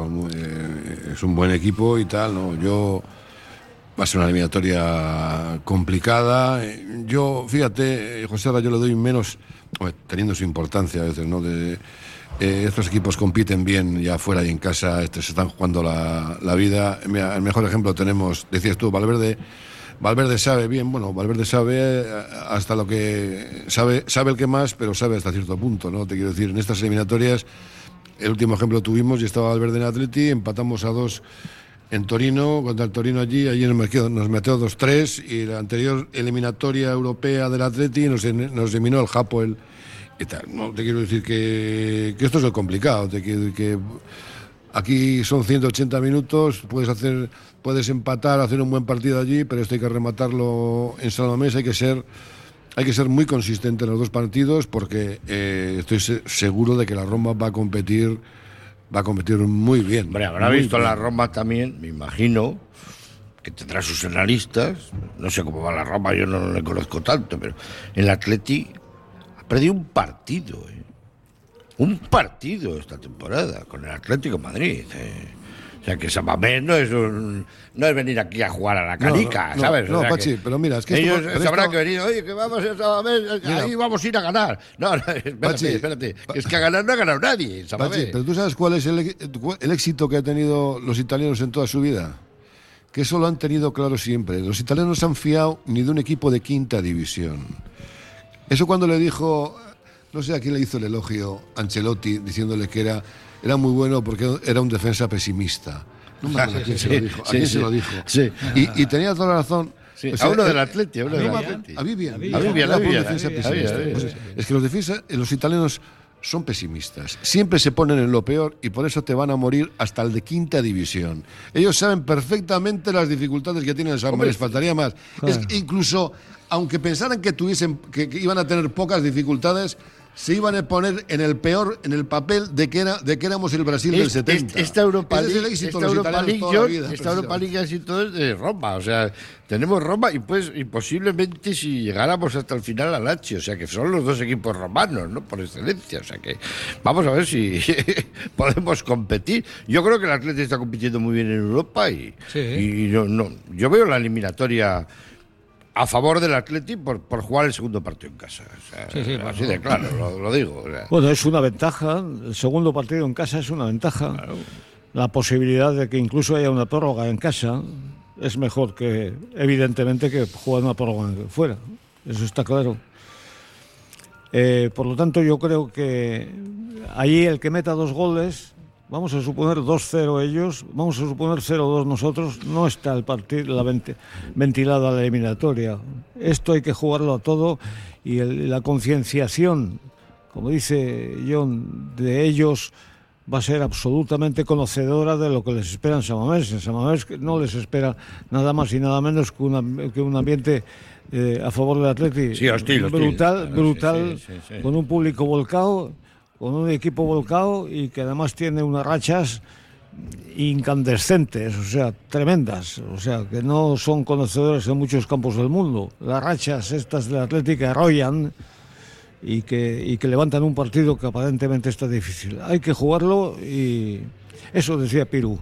es un buen equipo y tal, ¿no? Va a ser una eliminatoria complicada. Yo, fíjate, José, yo le doy menos, teniendo su importancia a veces, ¿no? Estos equipos compiten bien ya fuera y en casa, se están jugando la vida. Mira, el mejor ejemplo tenemos, decías tú, Valverde sabe bien, Valverde sabe hasta lo que sabe el que más, pero sabe hasta cierto punto, ¿no? Te quiero decir, en estas eliminatorias, el último ejemplo tuvimos y estaba Valverde en Atleti, empatamos a 2 en Torino, contra el Torino allí nos metió 2-3 y la anterior eliminatoria europea del Atleti nos eliminó el Japo y tal. No te quiero decir que esto es lo complicado, te quiero decir que aquí son 180 minutos, puedes empatar, hacer un buen partido allí, pero esto hay que rematarlo en San Mamés, hay que ser muy consistente en los dos partidos, porque estoy seguro de que la Roma va a competir muy bien. Hombre, habrá visto la Roma también, me imagino, que tendrá sus analistas. No sé cómo va la Roma, yo no le conozco tanto, pero el Atleti ha perdido un partido esta temporada con el Atlético de Madrid. O sea, que San Mamés no es venir aquí a jugar a la canica, ¿sabes? No, o sea, Pachi, pero mira, es que ellos sabrán que venir, oye, que vamos a San Mamés, ahí vamos a ir a ganar. No, espérate, que es que a ganar no ha ganado nadie en San Mamés. Pachi, pero ¿tú sabes cuál es el éxito que han tenido los italianos en toda su vida? Que eso lo han tenido claro siempre. Los italianos no se han fiado ni de un equipo de quinta división. Eso cuando le dijo, no sé a quién le hizo el elogio, Ancelotti, diciéndole que era muy bueno porque era un defensa pesimista. No me acuerdo a quién se lo dijo. ¿A quién se lo dijo? Sí. Y tenía toda la razón. Sí, a uno del Atleti, a Vivian. Es que los italianos son pesimistas. Siempre se ponen en lo peor y por eso te van a morir hasta el de quinta división. Ellos saben perfectamente las dificultades que tienen en San Mamés, faltaría más. Claro. Es que incluso, aunque pensaran que iban a tener pocas dificultades, se iban a poner en el papel de que éramos el Brasil del 70. Esta Europa League así todo es de Roma, o sea, tenemos Roma y posiblemente si llegáramos hasta el final a Lazio, o sea, que son los dos equipos romanos, ¿no? Por excelencia, o sea que vamos a ver si podemos competir. Yo creo que el Atleti está compitiendo muy bien en Europa y yo veo la eliminatoria a favor del Atleti por jugar el segundo partido en casa. O sea, así de claro, lo digo. O sea. Bueno, es una ventaja. El segundo partido en casa es una ventaja. Claro. La posibilidad de que incluso haya una prórroga en casa es mejor que, evidentemente, que jugar una prórroga fuera. Eso está claro. Por lo tanto, yo creo que allí el que meta 2 goles... Vamos a suponer 2-0 ellos, vamos a suponer 0-2 nosotros, no está el partido ventilada la eliminatoria. Esto hay que jugarlo a todo y la concienciación, como dice John, de ellos va a ser absolutamente conocedora de lo que les espera en San Mamés. En San Mamés no les espera nada más y nada menos que un ambiente a favor del Atleti. Sí, hostil. Brutal, sí. Con un público volcado, con un equipo volcado y que además tiene unas rachas incandescentes, o sea, tremendas, o sea, que no son conocedores en muchos campos del mundo. Las rachas estas del Atlético arrollan y que levantan un partido que aparentemente está difícil. Hay que jugarlo y eso decía Piru.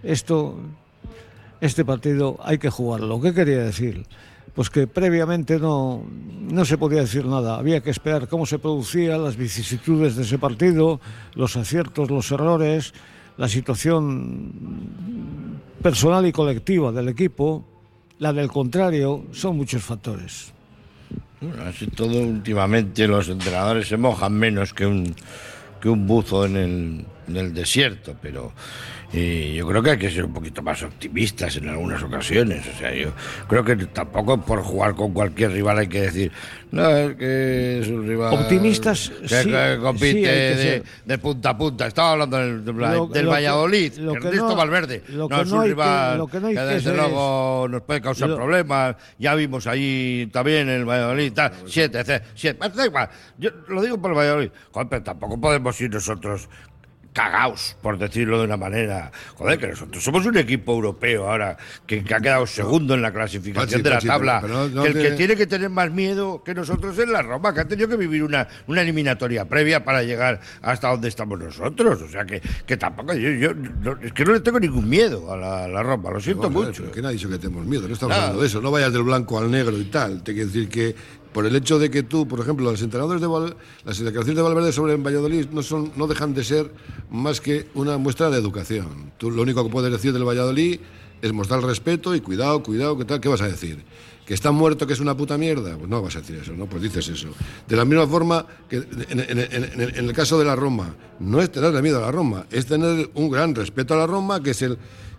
Este partido hay que jugarlo. ¿Qué quería decir? Pues que previamente no se podía decir nada. Había que esperar cómo se producían las vicisitudes de ese partido, los aciertos, los errores, la situación personal y colectiva del equipo, la del contrario, son muchos factores. Bueno, así todo últimamente los entrenadores se mojan menos que un buzo en el desierto, pero yo creo que hay que ser un poquito más optimistas en algunas ocasiones. O sea, yo creo que tampoco por jugar con cualquier rival hay que decir, no, es que es un rival optimistas que compite de punta a punta. Estaba hablando del Valladolid, Ernesto Valverde. No es un rival que desde luego nos puede causar problemas. Ya vimos ahí también el Valladolid, 7. Yo lo digo por el Valladolid. Joder, pero tampoco podemos ir nosotros cagaos, por decirlo de una manera. Joder, que nosotros somos un equipo europeo ahora que ha quedado segundo en la clasificación de la tabla. El que tiene que tener más miedo que nosotros es la Roma, que ha tenido que vivir una eliminatoria previa para llegar hasta donde estamos nosotros. O sea, que tampoco... es que no le tengo ningún miedo a la Roma, lo siento mucho. Pero que nadie ha dicho que tenemos miedo, no estamos hablando de eso. No vayas del blanco al negro y tal. Te quiero decir que por el hecho de que tú, por ejemplo, las declaraciones de Valverde sobre el Valladolid no dejan de ser más que una muestra de educación. Tú lo único que puedes decir del Valladolid es mostrar respeto y cuidado, ¿qué tal? ¿Qué vas a decir? ¿Que está muerto, que es una puta mierda? Pues no vas a decir eso, ¿no? Pues dices eso. De la misma forma que en el caso de la Roma, no es tenerle miedo a la Roma, es tener un gran respeto a la Roma, que es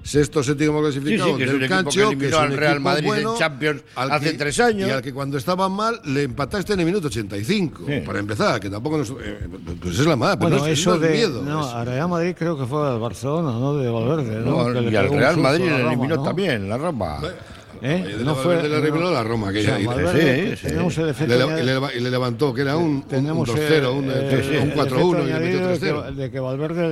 sexto, séptimo clasificado que es un del equipo Cancho, que eliminó al Real Madrid bueno, en Champions hace 3 y años. al que cuando estaban mal le empataste en el minuto 85, para empezar, que tampoco nos, pues es la más, pero Bueno, no, eso no es de miedo. no, a Real Madrid creo que fue al Barcelona, ¿no? De Valverde, ¿no? No, Que le y al pegó un Real susto Madrid a la le Roma, eliminó ¿no? también, la Roma. No fue le eliminó la Roma, o que sea, ya Valverde, sí. tenemos el efecto y le levantó, que era un 2-0, un 4-1 y le metió 3-0. de que Valverde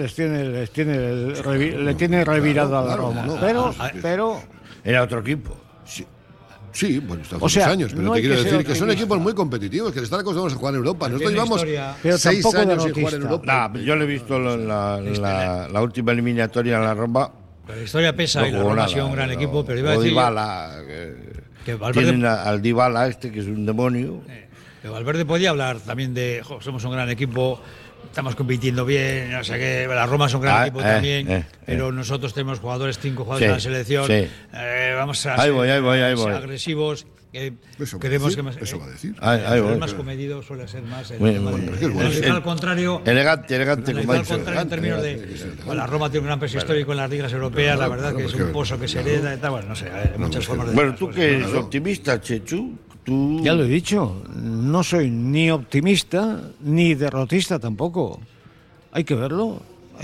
le tiene revirada a la Roma. Pero era otro equipo. Sí, bueno, está hace o sea, unos años, pero no te hay quiero que decir ser que son optimista. equipos muy competitivos, que están acostumbrados a jugar en Europa. Nosotros llevamos pero 6 tampoco años sin jugar en derrotista. Europa. Yo le he visto la última eliminatoria en la Roma. Pero la historia pesa y la jugó Roma ha nada, sido un gran equipo, pero iba a o decir Dybala, que Valverde, tienen al Dybala que es un demonio. que Valverde podía hablar también de somos un gran equipo, estamos compitiendo bien, no sé qué, la Roma es un gran equipo también, pero nosotros tenemos 5 jugadores en la selección, vamos a ahí voy. agresivos. Queremos que eso va a decir. El más comedido suele ser más al contrario. Elegante como ha dicho. En términos de la Roma tiene un gran peso histórico en las ligas europeas, la verdad que es un pozo que se hereda y tal, bueno, no sé, hay muchas formas de. Bueno, tú que eres optimista, Chechu, tú. Ya lo he dicho, no soy ni optimista ni derrotista tampoco. Hay que verlo.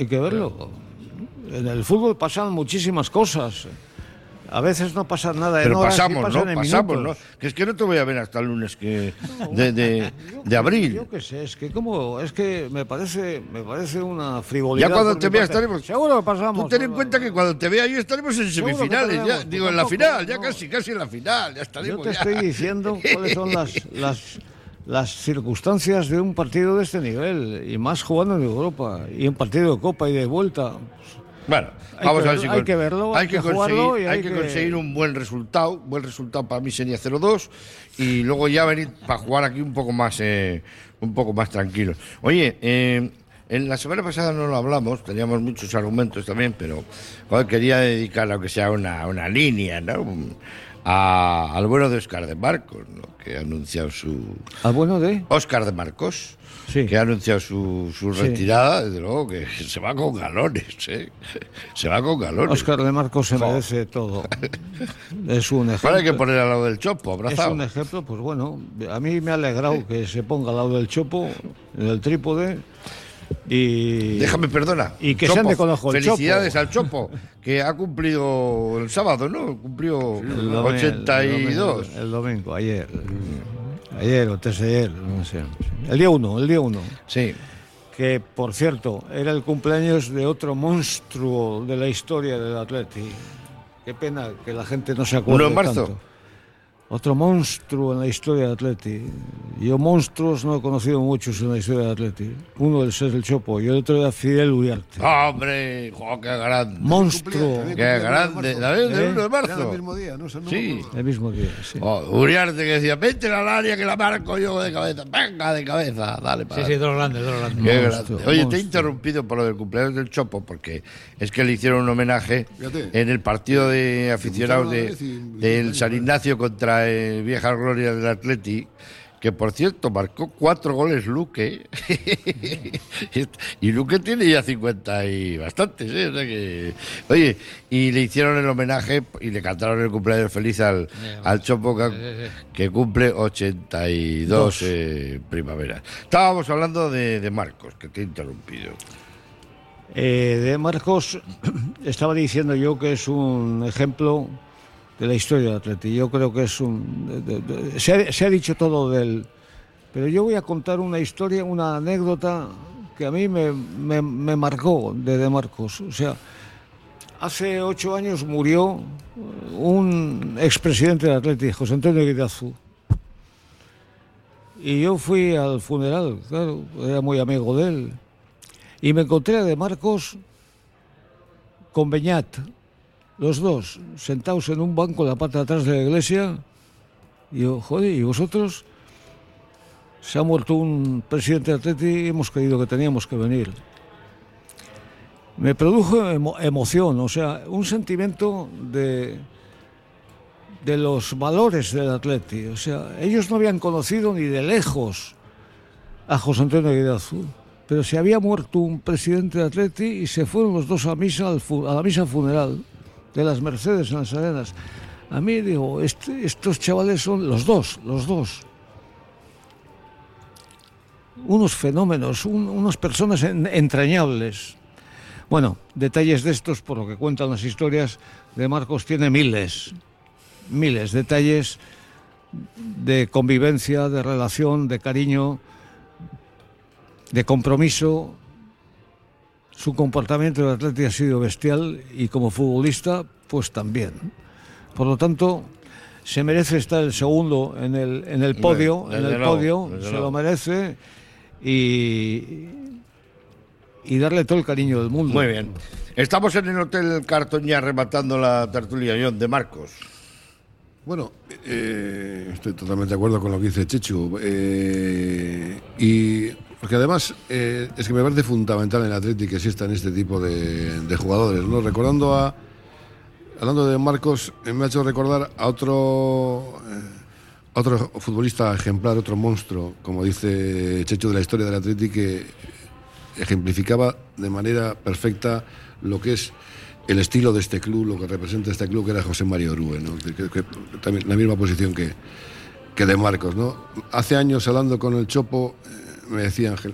En el fútbol pasan muchísimas cosas. A veces no pasa nada en pero horas, pasamos, pasan ¿no? en Pasamos, minutos. ¿no? Que es que no te voy a ver hasta el lunes de abril. Yo qué sé, es que me parece una frivolidad. Ya cuando por te mi vea parte. estaremos. Seguro que pasamos. Tú ten en cuenta que cuando te vea yo estaremos en Seguro que semifinales, perdemos, ya, pues digo en la tampoco, final, ya no. casi en la final, ya estaremos. Yo te ya. estoy diciendo cuáles son las circunstancias de un partido de este nivel, y más jugando en Europa, y un partido de Copa y de vuelta. Bueno, vamos a ver si hay que verlo, hay que jugarlo y hay que conseguir un buen resultado. Un buen resultado para mí sería 0-2 y luego ya venir para jugar aquí un poco más tranquilos. Oye, en la semana pasada no lo hablamos, teníamos muchos argumentos también, pero quería dedicar, aunque sea una línea, ¿no? Al bueno de Óscar de Marcos, ¿no? Que ha anunciado su... ¿Al bueno de? Óscar de Marcos. Sí. Que ha anunciado su retirada, desde luego que se va con galones, se va con galones. Óscar de Marcos se merece todo. Es un ejemplo. Ahora hay que poner al lado del Chopo, abrazado. Es un ejemplo, pues bueno, a mí me ha alegrado que se ponga al lado del Chopo, en el trípode. Y déjame, perdona. Y que Chopo, se ande con ojo el Chopo. Felicidades al Chopo, que ha cumplido el sábado, ¿no? Cumplió 82. El domingo, ayer o antes de ayer, no sé. El día 1. Sí. Que, por cierto, era el cumpleaños de otro monstruo de la historia del Atleti. Qué pena que la gente no se acuerde 1 de marzo. tanto. Otro monstruo en la historia del Atleti. Yo monstruos no he conocido muchos en la historia del Atleti. Uno es el Chopo y el otro era Fidel Uriarte. ¡Hombre! ¡Oh, qué grande! Monstruo. ¡Qué grande! ¿Sabes? Del 1 de marzo. Era el mismo día, ¿no? Sí. El mismo día, sí. Uriarte que decía, vete al área que la marco yo de cabeza. Venga, de cabeza, dale para. Sí, dos grandes. Qué grande. Oye, te he interrumpido por lo del cumpleaños del Chopo, porque es que le hicieron un homenaje en el partido de aficionados del San Ignacio contra el Vieja Gloria del Atleti, que por cierto marcó 4 goles Luque, y Luque tiene ya 50 y bastantes, ¿eh? O sea que, oye, y le hicieron el homenaje y le cantaron el cumpleaños feliz al Chopo, que cumple 82 primaveras. Estábamos hablando de Marcos, que te he interrumpido. De Marcos estaba diciendo yo que es un ejemplo de la historia del Atleti. Yo creo que es se ha dicho todo de él, pero yo voy a contar una historia, una anécdota que a mí me marcó de Marcos. O sea, hace 8 años murió un expresidente del Atleti, José Antonio Guidazu, y yo fui al funeral, claro, era muy amigo de él, y me encontré a De Marcos con Beñat, los dos sentados en un banco en la parte de atrás de la iglesia. Y yo, joder, ¿y vosotros? Se ha muerto un presidente de Atleti y hemos creído que teníamos que venir. Me produjo emoción, o sea, un sentimiento de los valores del Atleti. O sea, ellos no habían conocido ni de lejos a José Antonio Guidazu, pero se había muerto un presidente de Atleti y se fueron los dos a la misa funeral. de las Mercedes en las Arenas. A mí, digo, estos chavales son los dos. Unos fenómenos, unas personas entrañables. Bueno, detalles de estos, por lo que cuentan las historias de Marcos, tiene miles detalles de convivencia, de relación, de cariño, de compromiso. Su comportamiento en el Atleti ha sido bestial y como futbolista, pues también. Por lo tanto, se merece estar el segundo en el podio, se lo merece y darle todo el cariño del mundo. Muy bien. Estamos en el Hotel Carton ya rematando la tertulia, John, de Marcos. Bueno, estoy totalmente de acuerdo con lo que dice Chechu. Y porque además es que me parece fundamental en el Atleti que existan este tipo de jugadores, ¿no? Hablando de Marcos, me ha hecho recordar a otro futbolista ejemplar, otro monstruo, como dice Chechu, de la historia del Atleti, que ejemplificaba de manera perfecta lo que es el estilo de este club, lo que representa este club, que era José María Orue, ¿no? Que también la misma posición que de Marcos, ¿no? Hace años, hablando con el Chopo, me decía Ángel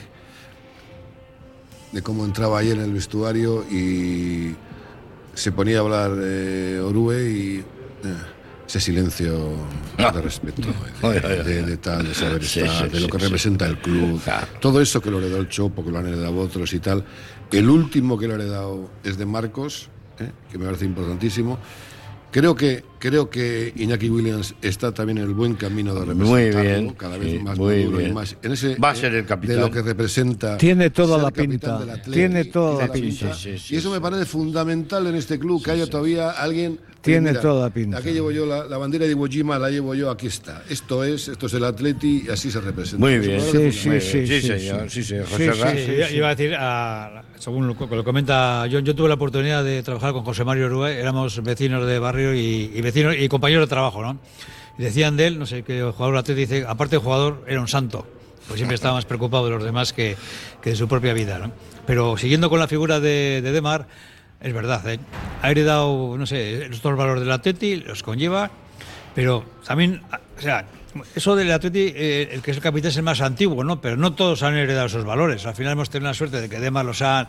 de cómo entraba ayer en el vestuario y se ponía a hablar Orue y ese silencio de respeto, de saber estar, de lo que representa el club, todo eso que lo heredó el Chopo, que lo han heredado otros y tal. El último que lo ha heredado es de Marcos, que me parece importantísimo. Creo que Iñaki Williams está también en el buen camino de representarlo, cada vez más maduro y más en ese, va a ser el capitán de lo que representa. Tiene toda la pinta. Tiene toda la pinta. Y eso me parece fundamental en este club, que haya todavía alguien. Tiene toda la pinta. Aquí llevo yo la bandera de Iwo Jima, la llevo yo, aquí está. Esto es el Atleti y así se representa. Muy bien. Sí, señor, José Ra. Iba a decir, según lo que comenta, yo tuve la oportunidad de trabajar con José Mario Orue, éramos vecinos de barrio y vecinos y compañeros de trabajo, ¿no? Y decían de él, no sé, que el jugador del Atleti dice, aparte de jugador, era un santo, pues siempre estaba más preocupado de los demás que de su propia vida, ¿no? Pero siguiendo con la figura de Demar, es verdad, ha heredado, no sé, estos valores del Atleti, los conlleva, pero también, o sea, eso del Atleti, el que es el capitán es el más antiguo, ¿no? Pero no todos han heredado esos valores. Al final hemos tenido la suerte de que Demar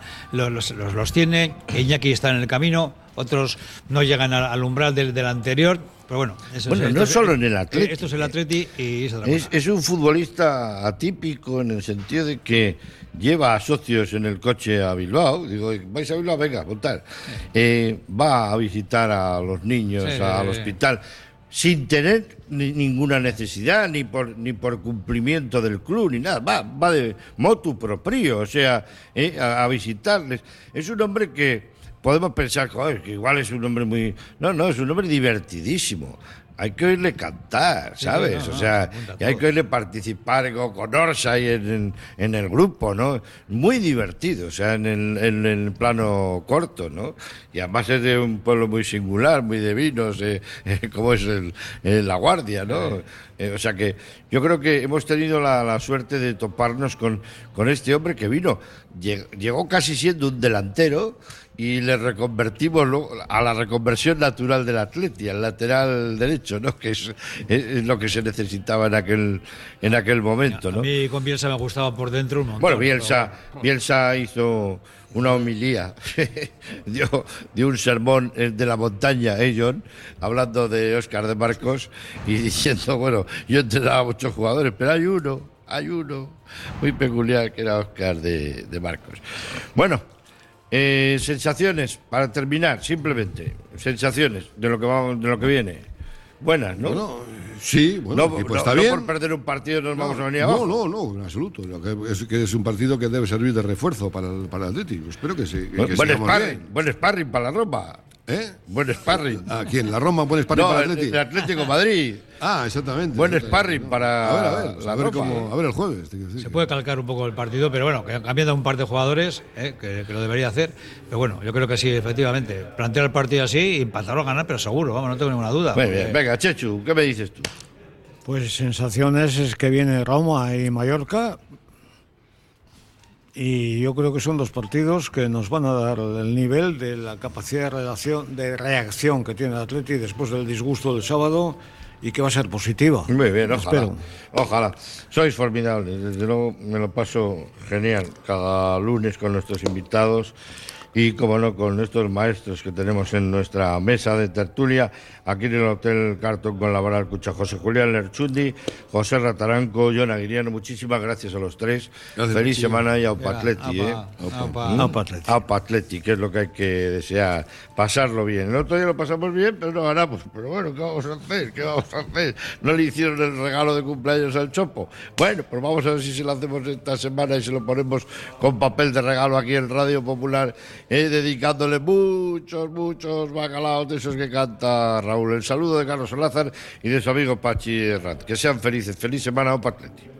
los tiene, que Iñaki está en el camino, otros no llegan al umbral del anterior. Pero bueno, no solo en el Atleti. Esto es el Atleti y es otra cosa. Es un futbolista atípico en el sentido de que lleva a socios en el coche a Bilbao. Digo, ¿vais a Bilbao? Venga, apuntar. Va a visitar a los niños al hospital sin tener ninguna necesidad, ni por cumplimiento del club, ni nada. Va de motu proprio, o sea, a visitarles. Es un hombre que podemos pensar, joder, que igual es un hombre muy... No, es un hombre divertidísimo. Hay que oírle cantar, ¿sabes? O sea, y hay que oírle participar con Orsa y en el grupo, ¿no? Muy divertido, o sea, en el plano corto, ¿no? Y además es de un pueblo muy singular, muy de vinos, como es La Guardia, ¿no? O sea que yo creo que hemos tenido la suerte de toparnos con este hombre que llegó casi siendo un delantero y le reconvertimos a la reconversión natural del Atleti, al lateral derecho, ¿no? Que es lo que se necesitaba en aquel momento, ¿no? A mí con Bielsa me gustaba por dentro un montón. Bueno, Bielsa hizo una homilía, dio un sermón de la montaña, John, hablando de Óscar de Marcos y diciendo, bueno, yo entrenaba a muchos jugadores, pero hay uno muy peculiar que era Óscar de Marcos. Bueno, sensaciones, para terminar, simplemente, sensaciones de lo que viene. Buenas, ¿no? Bueno, sí, bueno, está bien. No por perder un partido nos vamos a venir abajo. No, en absoluto. Es un partido que debe servir de refuerzo para el Atlético. Espero que sí. Buen sparring para la Roma. Buen sparring. ¿A quién? ¿La Roma buen sparring para el Atlético? El Atlético Madrid. Exactamente. Buen sparring para la Roma. A ver el jueves. Se puede calcar un poco el partido, pero bueno, que han cambiado un par de jugadores, que lo debería hacer. Pero bueno, yo creo que sí, efectivamente. Plantear el partido así, empatar o ganar, pero seguro, vamos, no tengo ninguna duda. Muy bien. Venga, Chechu, ¿qué me dices tú? Pues sensaciones es que viene Roma y Mallorca Y yo creo que son 2 partidos que nos van a dar el nivel de la capacidad de reacción que tiene el Atleti después del disgusto del sábado y que va a ser positiva. Muy bien, ojalá. Espero. Ojalá. Sois formidables. Desde luego me lo paso genial cada lunes con nuestros invitados y, como no, con estos maestros que tenemos en nuestra mesa de tertulia aquí en el Hotel Carton con la Vara Alcucha. José Julián Lerchundi, José Rataranco, Jon Aguiriano, muchísimas gracias a los tres. Gracias, Feliz muchísimo. semana y Aupa Atleti, Aupa Atleti, que es lo que hay que desear, pasarlo bien. El otro día lo pasamos bien, pero no ganamos. Pero bueno, ¿qué vamos a hacer? ¿Qué vamos a hacer? No le hicieron el regalo de cumpleaños al Chopo. Bueno, pues vamos a ver si se lo hacemos esta semana y se lo ponemos con papel de regalo aquí en Radio Popular, dedicándole muchos bacalaos de esos que canta Raúl. El saludo de Carlos Olázar y de su amigo Pachi Herrat. Que sean felices. Feliz semana, Aupa Atleti.